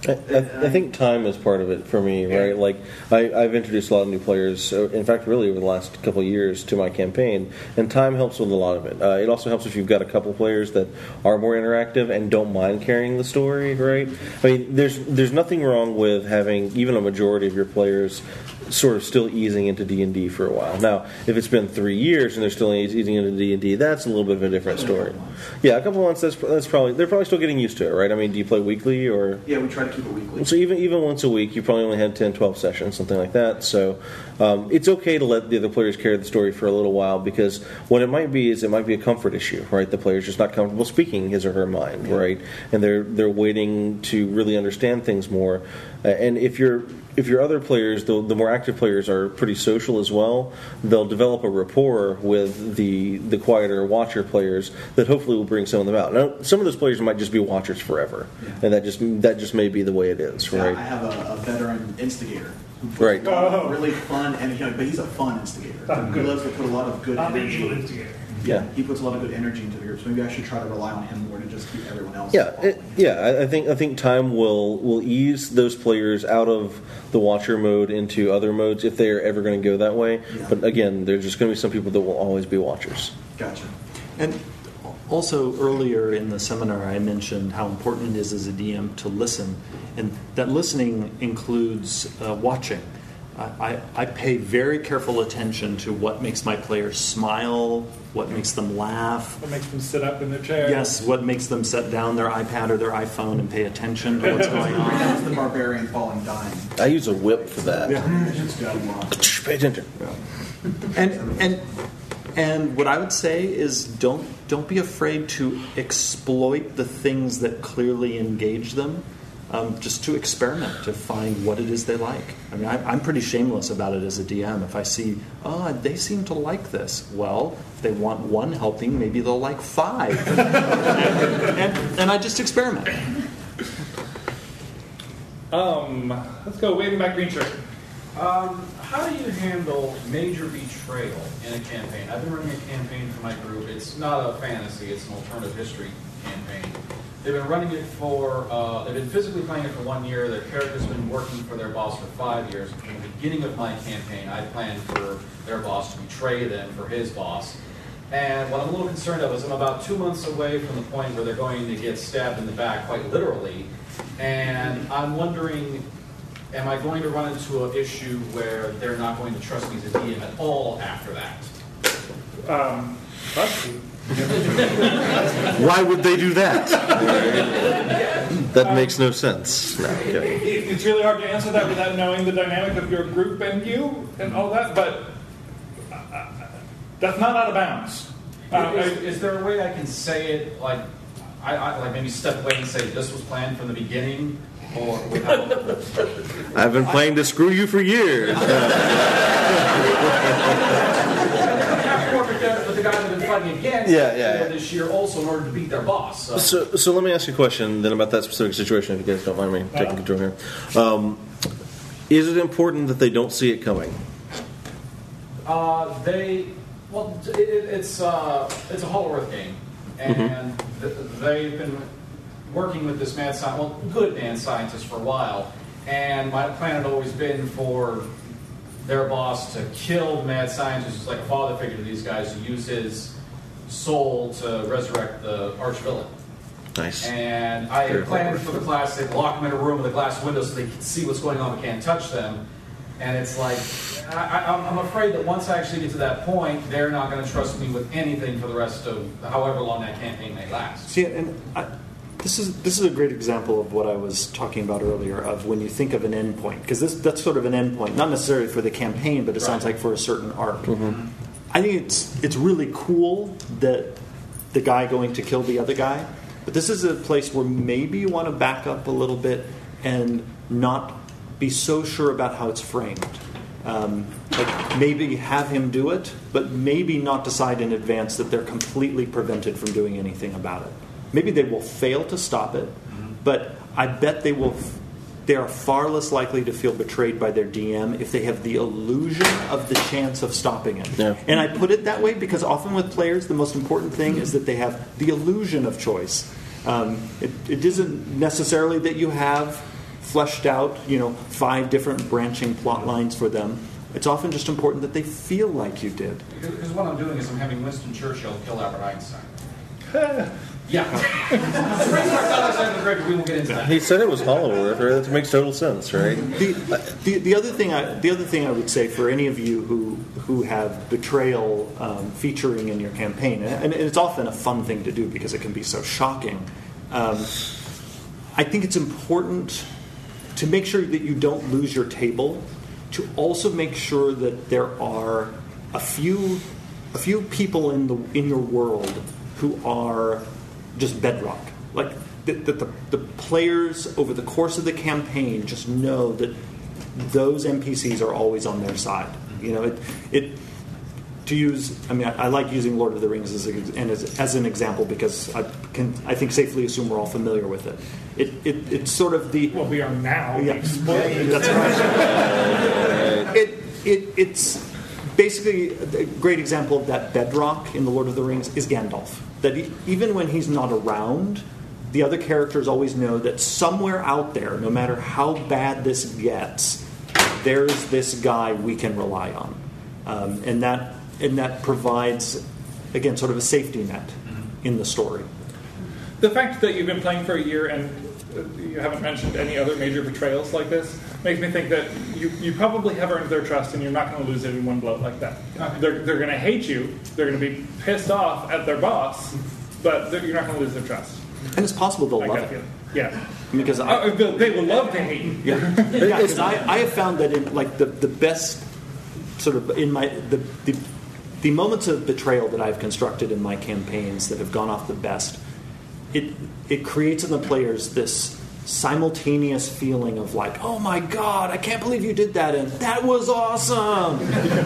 I think time is part of it for me, right? Like, I've introduced a lot of new players, in fact, really over the last couple of years to my campaign, and time helps with a lot of it. It also helps if you've got a couple of players that are more interactive and don't mind carrying the story, right? I mean, there's nothing wrong with having even a majority of your players sort of still easing into D&D for a while. Now, if it's been 3 years and they're still easing into D&D, that's a little bit of a different story. Yeah, a couple months, that's probably, they're probably still getting used to it, right? I mean, do you play weekly or? Yeah, we try to keep it weekly. So even once a week, you probably only had 10, 12 sessions, something like that. So it's okay to let the other players carry the story for a little while, because what it might be is it might be a comfort issue, right? The player's just not comfortable speaking his or her mind, right? And they're waiting to really understand things more. And if your other players, the more active players, are pretty social as well, they'll develop a rapport with the quieter watcher players that hopefully will bring some of them out. Now, some of those players might just be watchers forever, and that just may be the way it is, right? I have a veteran instigator. Right. Really fun, but he's a fun instigator. He loves to put a lot of good energy. Yeah, he puts a lot of good energy into the group. So maybe I should try to rely on him more to just keep everyone else. I think time will ease those players out of the watcher mode into other modes if they are ever going to go that way. Yeah. But again, there's just going to be some people that will always be watchers. Gotcha. And also earlier in the seminar, I mentioned how important it is as a DM to listen, and that listening includes watching. I pay very careful attention to what makes my players smile, what makes them laugh. What makes them sit up in their chair. Yes, what makes them set down their iPad or their iPhone and pay attention to what's going on. That's the barbarian falling dying. I use a whip for that. Yeah. Pay attention. Yeah. And what I would say is don't be afraid to exploit the things that clearly engage them. Just to experiment, to find what it is they like. I mean, I'm pretty shameless about it as a DM. If I see, they seem to like this, well, if they want one helping, maybe they'll like 5. and I just experiment. Let's go way back, green shirt. How do you handle major betrayal in a campaign? I've been running a campaign for my group. It's not a fantasy, it's an alternative history campaign. They've been running it they've been physically playing it for 1 year. Their character's been working for their boss for 5 years. From the beginning of my campaign, I planned for their boss to betray them for his boss. And what I'm a little concerned of is I'm about 2 months away from the point where they're going to get stabbed in the back, quite literally. And I'm wondering, am I going to run into an issue where they're not going to trust me as a DM at all after that? Trust you. Why would they do that? That makes no sense. No, okay. It's really hard to answer that without knowing the dynamic of your group and you and all that, but that's not out of bounds. Is there a way I can say it, like, I like maybe step away and say this was planned from the beginning, or without. I've been playing to screw you for years. But the guy that I've been fighting against this year also in order to beat their boss. So let me ask you a question then about that specific situation, if you guys don't mind me taking control here. Is it important that they don't see it coming? It's a Hollow Earth game, and they've been working with this good mad scientist for a while, and my plan had always been for their boss to kill the mad scientist, who's like a father figure to these guys, to use his soul to resurrect the arch villain. Nice. And I had planned for the classic, lock them in a room with a glass window so they can see what's going on but can't touch them. And it's like, I'm afraid that once I actually get to that point, they're not going to trust me with anything for the rest of however long that campaign may last. See, and this is a great example of what I was talking about earlier, of when you think of an endpoint, because that's sort of an endpoint, not necessarily for the campaign, but it sounds like for a certain arc. Mm-hmm. I think it's really cool that the guy going to kill the other guy, but this is a place where maybe you want to back up a little bit and not be so sure about how it's framed. Like maybe have him do it, but maybe not decide in advance that they're completely prevented from doing anything about it. Maybe they will fail to stop it, but I bet they are far less likely to feel betrayed by their DM if they have the illusion of the chance of stopping it. Yeah. And I put it that way because often with players, the most important thing is that they have the illusion of choice. It isn't necessarily that you have fleshed out, 5 different branching plot lines for them. It's often just important that they feel like you did. Because what I'm doing is I'm having Winston Churchill kill Albert Einstein. Yeah. We won't get into that. He said it was Hollow Earth, right? That makes total sense, right? The other thing I would say for any of you who have betrayal featuring in your campaign, and it's often a fun thing to do because it can be so shocking. I think it's important to make sure that you don't lose your table, to also make sure that there are a few people in your world who are just bedrock. Like that the players over the course of the campaign just know that those NPCs are always on their side. I like using Lord of the Rings as an example because I think safely assume we're all familiar with it. It's sort of the... Well, we are now. Yeah. That's right. It's basically a great example of that bedrock in the Lord of the Rings is Gandalf. That even when he's not around, the other characters always know that somewhere out there, no matter how bad this gets, there's this guy we can rely on. And that provides, again, sort of a safety net in the story. The fact that you've been playing for a year and you haven't mentioned any other major betrayals like this makes me think that you probably have earned their trust and you're not going to lose it in one blow like that. Okay. They're going to hate you. They're going to be pissed off at their boss, but you're not going to lose their trust. And it's possible they'll love it. Yeah. Because they would love to hate you. Yeah. Because I have found that in like the best sort of in my the moments of betrayal that I've constructed in my campaigns that have gone off the best, it creates in the players this simultaneous feeling of like, oh my God, I can't believe you did that, and that was awesome.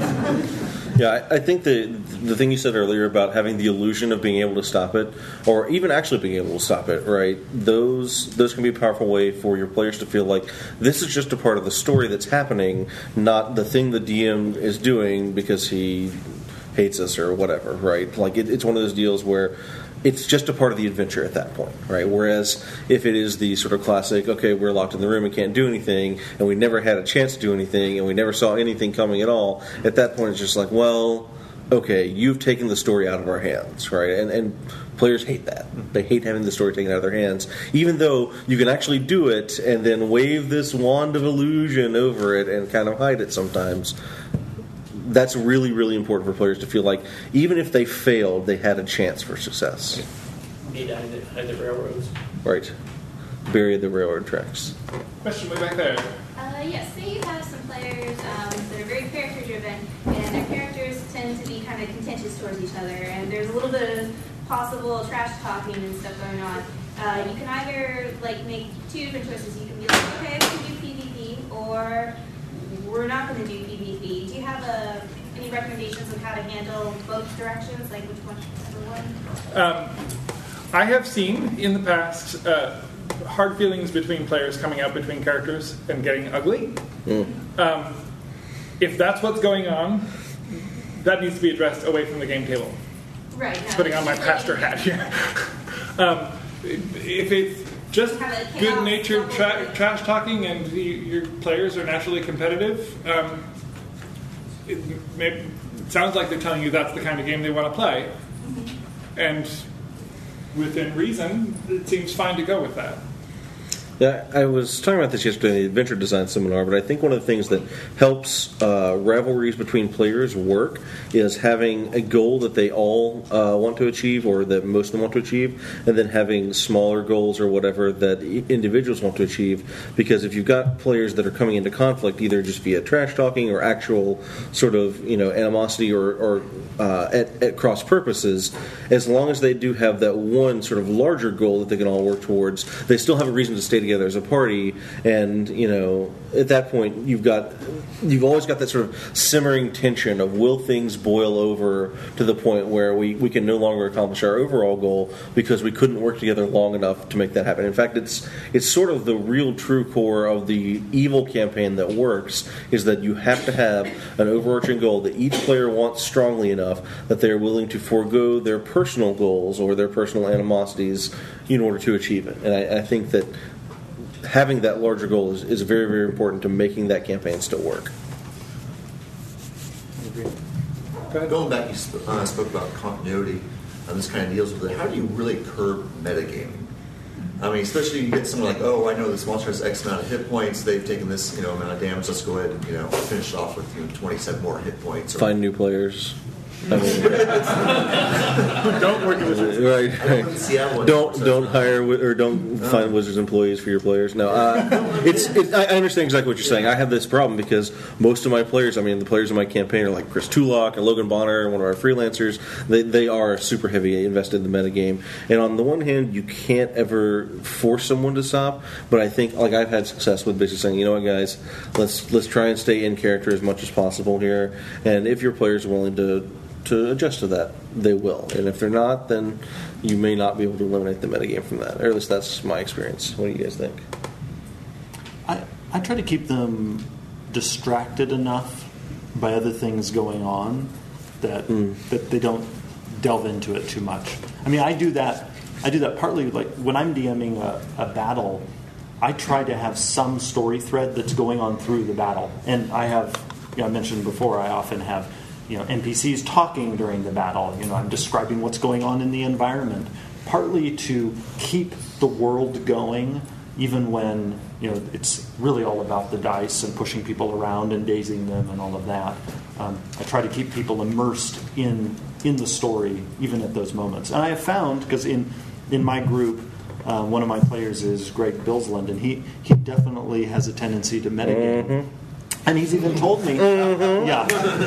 Yeah, I think the thing you said earlier about having the illusion of being able to stop it, or even actually being able to stop it, right? Those can be a powerful way for your players to feel like this is just a part of the story that's happening, not the thing the DM is doing because he hates us or whatever, right? Like it's one of those deals where it's just a part of the adventure at that point, right? Whereas if it is the sort of classic, okay, we're locked in the room and can't do anything, and we never had a chance to do anything, and we never saw anything coming at all, at that point it's just like, well, okay, you've taken the story out of our hands, right? And players hate that. They hate having the story taken out of their hands, even though you can actually do it and then wave this wand of illusion over it and kind of hide it sometimes. That's really, really important for players to feel like even if they failed, they had a chance for success. Need hide the railroads. Right. Bury the railroad tracks. Question way back there. Yes, say you have some players that are very character-driven, and their characters tend to be kind of contentious towards each other, and there's a little bit of possible trash talking and stuff going on, you can either like make two different choices. You can be like, okay, we can do PvP, or we're not going to do PvP. Do you have any recommendations on how to handle both directions, like which one? I have seen in the past hard feelings between players coming out between characters and getting ugly. If that's what's going on, that needs to be addressed away from the game table. Right. No, Putting on my pastor hat here. If it's just good-natured trash talking and your players are naturally competitive, it sounds like they're telling you that's the kind of game they want to play. And within reason, it seems fine to go with that. Yeah, I was talking about this yesterday in the Adventure Design Seminar, but I think one of the things that helps rivalries between players work is having a goal that they all want to achieve, or that most of them want to achieve, and then having smaller goals or whatever that individuals want to achieve. Because if you've got players that are coming into conflict, either just via trash talking or actual sort of animosity or at cross purposes, as long as they do have that one sort of larger goal that they can all work towards, they still have a reason to stay together as a party. And at that point you've always got that sort of simmering tension of, will things boil over to the point where we can no longer accomplish our overall goal because we couldn't work together long enough to make that happen. In fact, it's sort of the real true core of the evil campaign that works, is that you have to have an overarching goal that each player wants strongly enough that they're willing to forego their personal goals or their personal animosities in order to achieve it. And I think that having that larger goal is very, very important to making that campaign still work. Going back, you spoke about continuity, and this kind of deals with it. How do you really curb metagaming? I mean, especially you get someone like, oh, I know this monster has X amount of hit points, they've taken this amount of damage, let's go ahead and finish off with 27 more hit points. Find new players. I mean, don't work with Wizards. Right. Don't hire or don't find Wizards employees for your players. No, I understand exactly what you're saying. I have this problem because most of my players, the players in my campaign are like Chris Tulloch and Logan Bonner and one of our freelancers. They are super heavy invested in the metagame. And on the one hand, you can't ever force someone to stop. But I think, like, I've had success with basically saying, you know what, guys, let's try and stay in character as much as possible here. And if your players are willing to adjust to that, they will. And if they're not, then you may not be able to eliminate the metagame from that. Or at least that's my experience. What do you guys think? I try to keep them distracted enough by other things going on that they don't delve into it too much. I do that partly, like when I'm DMing a battle, I try to have some story thread that's going on through the battle. And I have, I mentioned before, I often have NPCs talking during the battle. I'm describing what's going on in the environment, partly to keep the world going, even when it's really all about the dice and pushing people around and dazing them and all of that. I try to keep people immersed in the story, even at those moments. And I have found, because in my group, one of my players is Greg Billsland, and he definitely has a tendency to metagame. Mm-hmm. And he's even told me, yeah.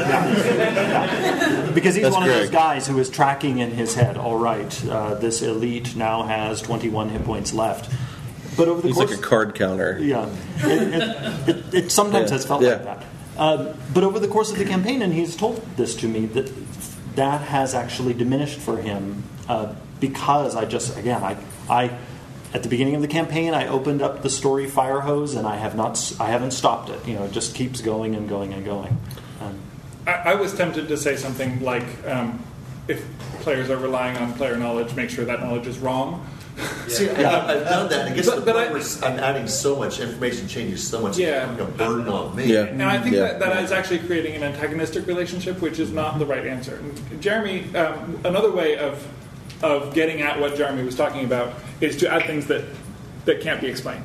Because he's one of those guys who is tracking in his head, all right, this elite now has 21 hit points left. But over the he's course, like a card counter. Yeah. It sometimes has felt like that. But over the course of the campaign, and he's told this to me, that has actually diminished for him because I at the beginning of the campaign, I opened up the story fire hose, and I haven't stopped it. It just keeps going and going and going. I was tempted to say something like, if players are relying on player knowledge, make sure that knowledge is wrong. See, I've done that. I guess I'm adding so much information, changes so much burden on me. Yeah. And I think that is actually creating an antagonistic relationship, which is not the right answer. And Jeremy, another way of getting at what Jeremy was talking about is to add things that can't be explained.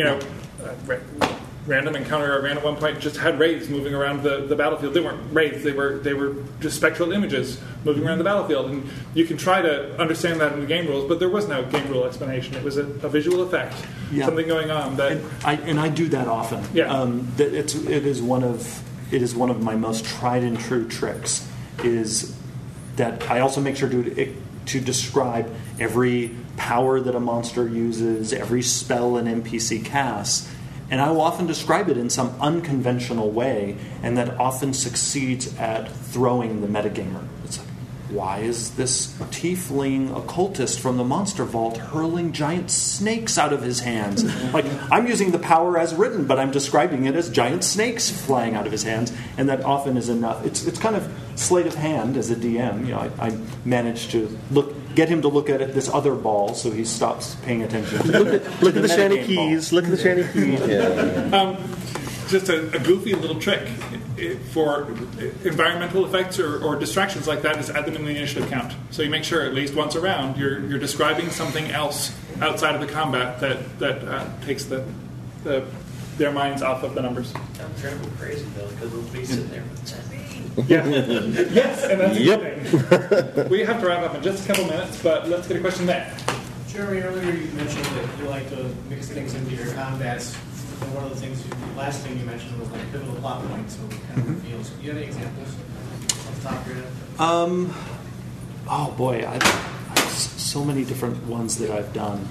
Random encounter or random 1 point just had wraiths moving around the battlefield. They weren't wraiths; they were just spectral images moving around the battlefield. And you can try to understand that in the game rules, but there was no game rule explanation. It was a visual effect, something going on. And I do that often. Yeah, it is one of my most tried and true tricks. Is that I also make sure to to describe every power that a monster uses, every spell an NPC casts. And I will often describe it in some unconventional way, and that often succeeds at throwing the metagamer. It's like, why is this tiefling occultist from the Monster Vault hurling giant snakes out of his hands? Like, I'm using the power as written, but I'm describing it as giant snakes flying out of his hands, and that often is enough. It's kind of sleight of hand as a DM. You know, I managed to get him to look at this other ball, so he stops paying attention. Look at the shiny keys. Look at the shiny keys. Yeah. Just a goofy little trick for environmental effects or distractions like that is add them in the initiative count. So you make sure at least once around you're describing something else outside of the combat that takes their minds off of the numbers. I'm terribly crazy though, because we'll be sitting there. Yeah. Yes, and that's a good thing. We have to wrap up in just a couple minutes, but let's get a question there. Jeremy, earlier you mentioned that you like to mix things into your combats. And one of the things, the last thing you mentioned was like pivotal plot points, so kind of reveals. Do you have any examples off the top of your head? Oh boy, I've so many different ones that I've done.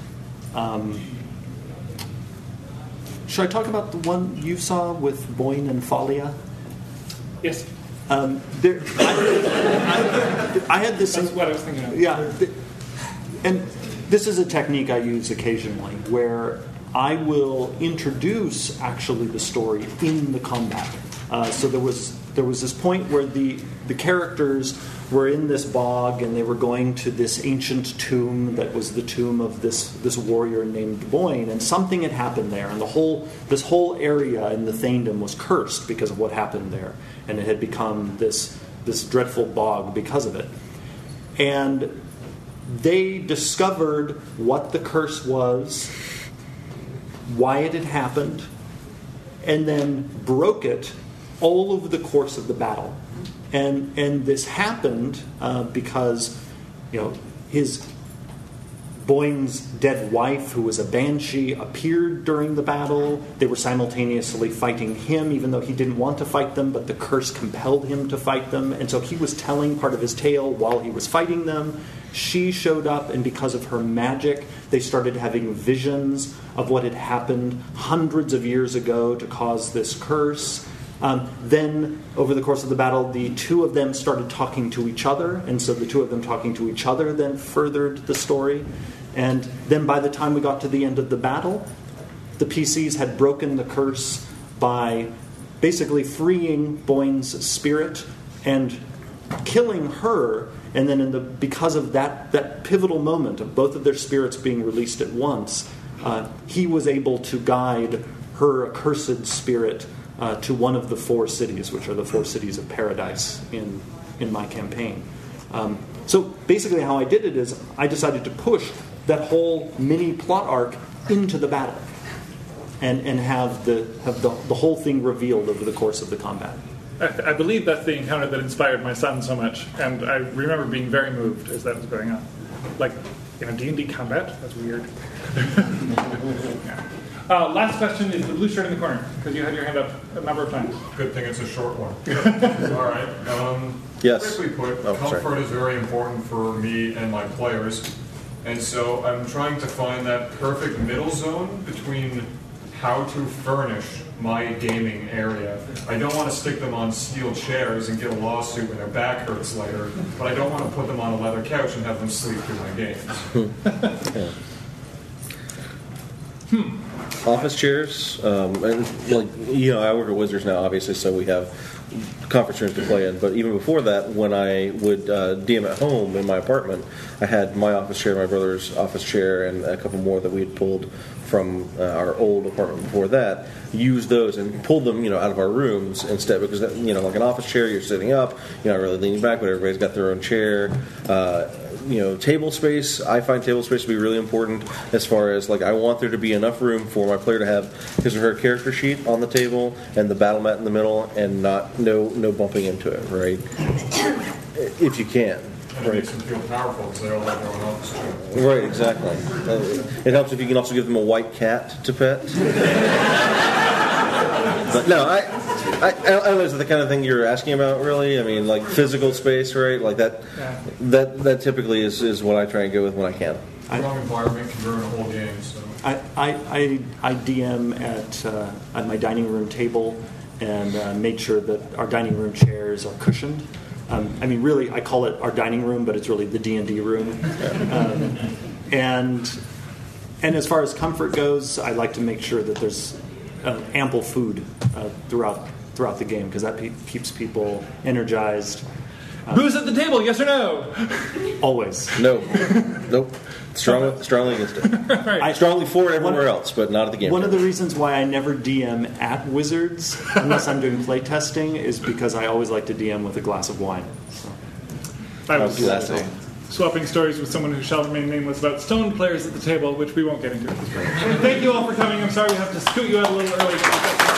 Should I talk about the one you saw with Boyne and Thalia? Yes. I had this. That's what I was thinking of. Yeah, and this is a technique I use occasionally, where I will introduce actually the story in the combat. So there was this point where the characters were in this bog and they were going to this ancient tomb that was the tomb of this warrior named Boyne, and something had happened there, and this whole area in the Thaindom was cursed because of what happened there, and it had become this dreadful bog because of it. And they discovered what the curse was, why it had happened, and then broke it all over the course of the battle. And this happened because, his Boyne's dead wife, who was a banshee, appeared during the battle. They were simultaneously fighting him, even though he didn't want to fight them, but the curse compelled him to fight them. And so he was telling part of his tale while he was fighting them. She showed up, and because of her magic, they started having visions of what had happened hundreds of years ago to cause this curse. Then, over the course of the battle, the two of them started talking to each other, and so the two of them talking to each other then furthered the story. And then by the time we got to the end of the battle, the PCs had broken the curse by basically freeing Boyne's spirit and killing her. And then because of that pivotal moment of both of their spirits being released at once, he was able to guide her accursed spirit to one of the 4 cities, which are the 4 cities of paradise in my campaign. So basically how I did it is I decided to push that whole mini plot arc into the battle and have the whole thing revealed over the course of the combat. I believe that's the encounter that inspired my son so much, and I remember being very moved as that was going on. Like, in a D&D combat? That's weird. Last question is the blue shirt in the corner, because you had your hand up a number of times. Good thing it's a short one. All right. Yes. Quickly put, comfort sorry. is very important for me and my players, and so I'm trying to find that perfect middle zone between how to furnish my gaming area. I don't want to stick them on steel chairs and get a lawsuit when their back hurts later, but I don't want to put them on a leather couch and have them sleep through my games. Office chairs, and I work at Wizards now, obviously, so we have conference rooms to play in. But even before that, when I would DM at home in my apartment, I had my office chair, my brother's office chair, and a couple more that we had pulled from our old apartment before that. Use those and pull them, out of our rooms instead, because like an office chair, you're sitting up, you're not really leaning back, but everybody's got their own chair. Table space, I find table space to be really important as far as, I want there to be enough room for my player to have his or her character sheet on the table and the battle mat in the middle and no bumping into it, right? If you can. And it makes them feel powerful because they all have their own office chair. Right, exactly. It helps if you can also give them a white cat to pet. But no, Is the kind of thing you're asking about, really? I mean, like physical space, right? Like that. Yeah. That typically is what I try and go with when I can. Wrong environment can ruin a whole game. So I DM at my dining room table and make sure that our dining room chairs are cushioned. I mean, really, I call it our dining room, but it's really the D&D room. And as far as comfort goes, I like to make sure that there's ample food throughout the game because that keeps people energized. Who's at the table? Yes or no? Always. No. Nope. Strongly against it. Right. Strongly for it everywhere else, but not at the game. One of the reasons why I never DM at Wizards, unless I'm doing play testing, is because I always like to DM with a glass of wine. So. I was swapping stories with someone who shall remain nameless about stoned players at the table, which we won't get into at this point. Thank you all for coming. I'm sorry we have to scoot you out a little early.